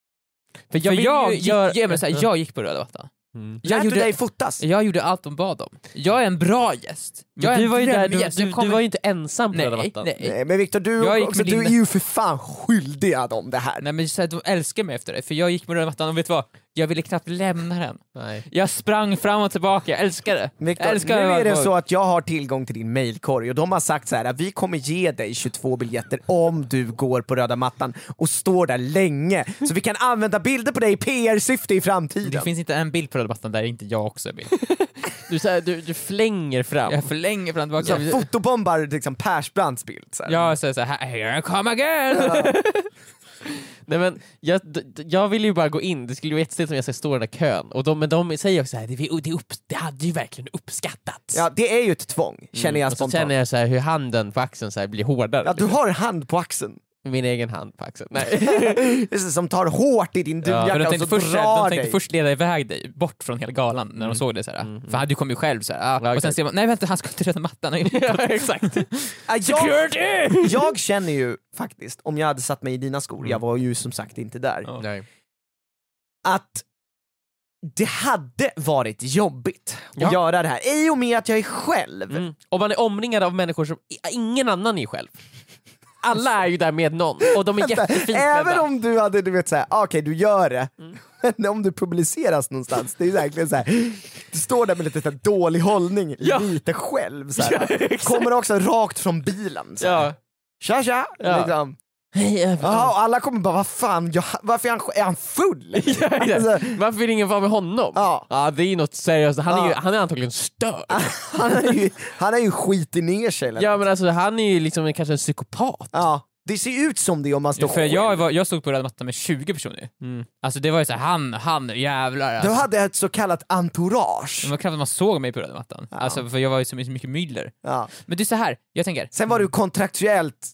För För jag, vill jag, ju gick, göra- jag, menar så här, jag gick på röda mattan. Mm. Jag lät du gjorde, dig fotas? jag gjorde allt de bad om. Jag är en bra gäst. Jag Men är du en var ju där, du, drömgäst. du, Jag kommer- du var ju inte ensam på nej, röda mattan. nej, Nej, men Victor, du, Jag gick också, med du Linda. är ju för fan skyldig om det här. Nej men så här, de älskar mig efter det, för jag gick med röda mattan och vet du vad? Jag ville knappt lämna den. Nej. Jag sprang fram och tillbaka, jag älskar det. Victor, Jag älskar nu är det att- så att jag har tillgång till din mailkorg och de har sagt så här att vi kommer ge dig tjugotvå biljetter om du går på röda mattan och står där länge, så vi kan använda bilder på dig i P R-syfte i Det framtiden. finns inte en bild på röda mattan där inte jag också är med. Du, så här, du, du flänger fram. Jag förlänger fram och Så tillbaka. fotobombar liksom Persbrandts bild. Så här. Jag säger såhär, here I come again! Nej, men jag, d- d- jag vill ju bara gå in, det skulle vara jättestelt om jag ska stå i den där kön. Och de, men de säger också såhär, det, det, upp, det hade ju verkligen uppskattats. Ja, det är ju ett tvång, känner jag Och så spontant. känner jag så här, hur handen på axeln så här blir hårdare. Ja, du har hand på axeln. Min egen hand på axeln. Nej. Det är så som tar hårt i din Ja, för dunjacka de och tänkte så först, drar de tänkte dig. först leda iväg dig bort från hela galan när de såg det såhär. Mm. För du kom ju själv såhär, ah. Ja, och sen exakt. ser man, nej vänta han ska inte röda mattan. Ja, exakt. Ja, jag, jag känner ju faktiskt, om jag hade satt mig i dina skor, jag var ju som sagt inte där, Ja. Nej. att det hade varit jobbigt Ja. att göra det här, i och med att jag är själv. Mm. Och man är omringad av människor som ingen annan är själv. Alla är ju där med någon och de är jättefint Även klädda. om du hade, du vet såhär, okej du gör det, Mm. men om du publiceras någonstans, det är verkligen såhär, du står där med lite så här dålig hållning, Ja. lite själv såhär. Ja, exakt. Kommer också rakt från bilen såhär. Ja. Tja tja! Ja. Liksom. Hej, jag- Jaha, och alla kommer bara, vad fan, jag, varför är han, är han full? Ja, exakt. Alltså, Varför vill ingen vara med honom? Ja. Ja, det är ju något seriöst. Han är, ju, Ja. han är antagligen störd. han är ju, han är ju skitit ner sig. Eller? Ja, men alltså, han är ju liksom kanske en psykopat. Ja. Det ser ut som det om man står Ja, för själv. jag, var, jag stod på röda mattan med tjugo personer. Mm. Alltså det var ju så här, han, han, jävlar. Alltså. Du hade ett så kallat entourage. Det var knappt att man såg mig på röda mattan. Ja. Alltså, för jag var ju så mycket, mycket myller. Ja. Men det är så här, jag tänker... Sen var du kontraktuellt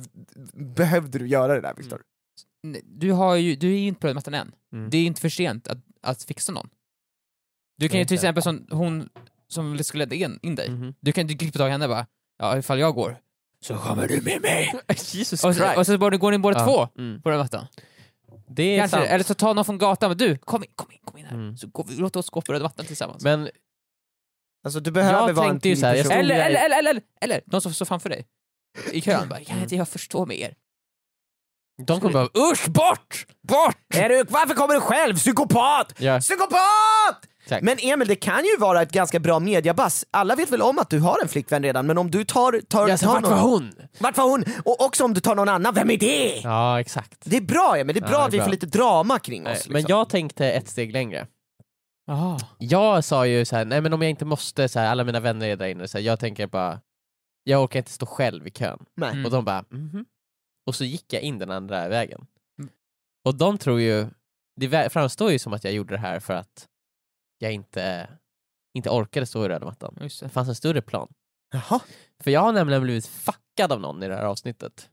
behövde du göra det där, Viktor. Du, har ju, du är ju inte på röda mattan än. Mm. Det är inte för sent att, att fixa någon. Du kan Nej, ju till inte. exempel som hon som skulle leda in, in dig. Mhm. Du kan ju klippa tag i henne och bara, ja ifall jag går så kommer du med mig. Jesus Och så, och så bara, går ni båda Ja. två Mm. på röda mattan. Det är Kanske, sant. eller så tar någon från gatan och du, kom in, kom in, kom in här. Mm. Så går vi, låt oss gå på röda mattan tillsammans. Men Alltså du behöver Jag vara en tänkte ju till så här, jag person. stod- eller, eller, eller, eller, eller, de som står framför dig i kön bara, kan inte jag förstå med er? de kommer bara Usch, bort! Bort! Är du, varför kommer du själv? Psykopat! Ja. Psykopat! Tack. Men Emil, det kan ju vara ett ganska bra mediabass. Alla vet väl om att du har en flickvän redan, men om du tar, tar, Ja, så tar vart någon... var hon? Vart var hon? Och också om du tar någon annan, vem är det? Ja, exakt. Det är bra, Emil, det är bra Ja, det är att vi bra. får lite drama kring Nej, oss. Liksom. Men jag tänkte ett steg längre. Aha. Jag sa ju så här, nej men om jag inte måste, så här, alla mina vänner är där inne, så här, jag tänker bara, jag orkar inte stå själv i kön. Nej. Mm. Och de bara, mhm. Och så gick jag in den andra vägen. Mm. Och de tror ju, det vä- framstår ju som att jag gjorde det här för att jag inte, inte orkade stå i röda mattan. Just Det det. fanns en större plan. Jaha. För jag har nämligen blivit fuckad av någon i det här avsnittet.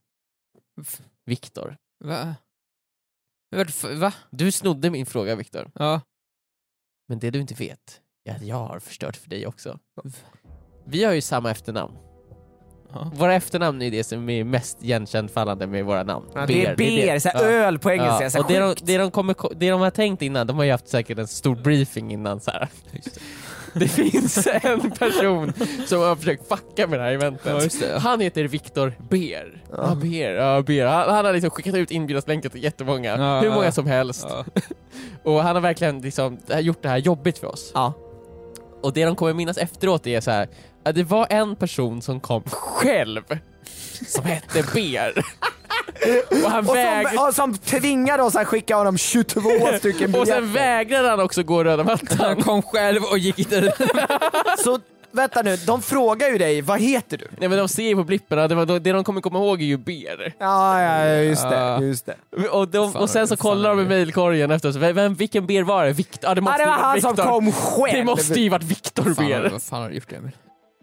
F- Viktor. Va? Vart f- Va? Du snodde min fråga, Viktor. Ja. Men det du inte vet är att jag har förstört för dig också. Vi har ju samma efternamn. Ja. Våra efternamn är det som är mest igenkännfallande med våra namn. Ja, det är ber, så här, Ja. öl på engelska. Ja, Så här, och det de, sjukt. det, de kommer, det de har tänkt innan, de har ju haft säkert en stor briefing innan så här. Det finns en person som har försökt fucka med det här eventet. Ja, just det. Han heter Viktor Ber. Ja. Ja, Ber, ja, Ber. Han, han har liksom skickat ut inbjudanslänkar till jättemånga, Ja, hur många ja. som helst. Ja. Och han har verkligen liksom gjort det här jobbigt för oss. Ja. Och det de kommer minnas efteråt är så här, att det var en person som kom själv som hette Ber. Och han Och väg... som, och som tvingade oss att skicka honom tjugotvå stycken Och sen biljetter. vägrade han också gå röda Han mattan. kom själv och gick inte... Så vänta nu, de frågar ju dig, vad heter du? Nej men de ser ju på blipparna, det, var, det de kommer komma ihåg är ju Ber. Ja, ja, just det. Ja. Just det. Och, de, Fan, och sen så fan kollar är de i det? mejlkorgen efter oss. Vem, vilken Ber var det? Viktor? Ja, det Ja, måste det var ju varit han som Viktor. kom själv. Det måste ju varit Viktor Fan, Ber. vad fan har du gjort, Emil?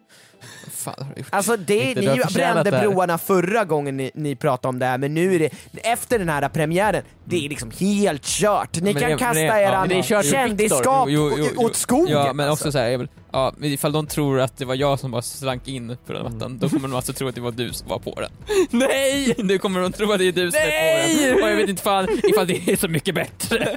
Vad fan har du gjort? Alltså det, Inte, ni du har förtjänat brände det här. broarna förra gången ni, ni pratade om det här, men nu är det, efter den här premiären, det är liksom helt kört. Ni Men kan det- kasta men det- ja, eran men det är kört för kändisskap Jo, jo, jo, jo. åt skogen. Ja, men alltså. också så här, Emil, ja, men ifall de tror att det var jag som bara slank in på den mattan, då kommer de alltså tro att det var du som var på den. Nej! Nu kommer de tro att det är du som är Nej! på den. Och jag vet inte fan ifall det är så mycket bättre.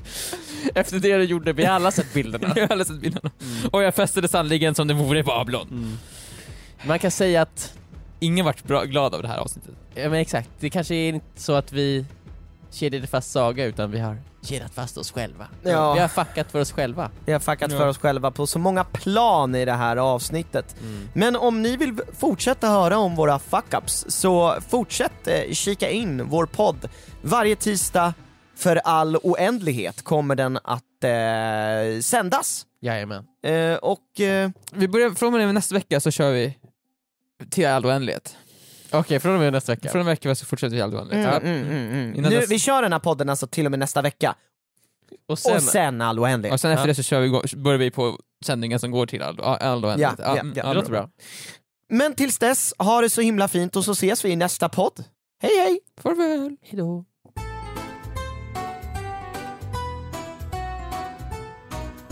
Efter det du gjorde, vi har alla sett bilderna. Jag har alla sett bilderna. Och jag fästade sannoliken som det vore Babylon. Man kan säga att, Ingen vart bra, glad av det här avsnittet. ja men exakt, det kanske är inte så att vi kedjade fast Saga, utan vi har kedjat fast oss själva. Ja. Vi har fuckat för oss själva. Vi har fuckat Ja. för oss själva på så många plan i det här avsnittet. Mm. Men om ni vill fortsätta höra om våra fuck-ups, så fortsätt eh, kika in vår podd. Varje tisdag för all oändlighet kommer den att eh, sändas. Jajamän. Eh, och eh, Vi börjar, från och med nästa vecka så kör vi till all oändlighet. Okej, från och med nästa vecka. Från en vecka så fortsätter vi till all oändlighet. mm, Ja. mm, mm, mm. Innan Nu, dess- vi kör den här podden alltså till och med nästa vecka. Och sen, Och sen all oändlighet. Och sen efter Ja. det så kör vi, börjar vi på sändningen som går till all, all oändlighet. Ja, ja, mm, ja. det låter bra. Men tills dess, ha det så himla fint och så ses vi i nästa podd. Hej hej! Farväl! Hejdå.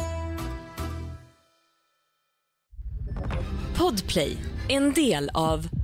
Podplay, en del av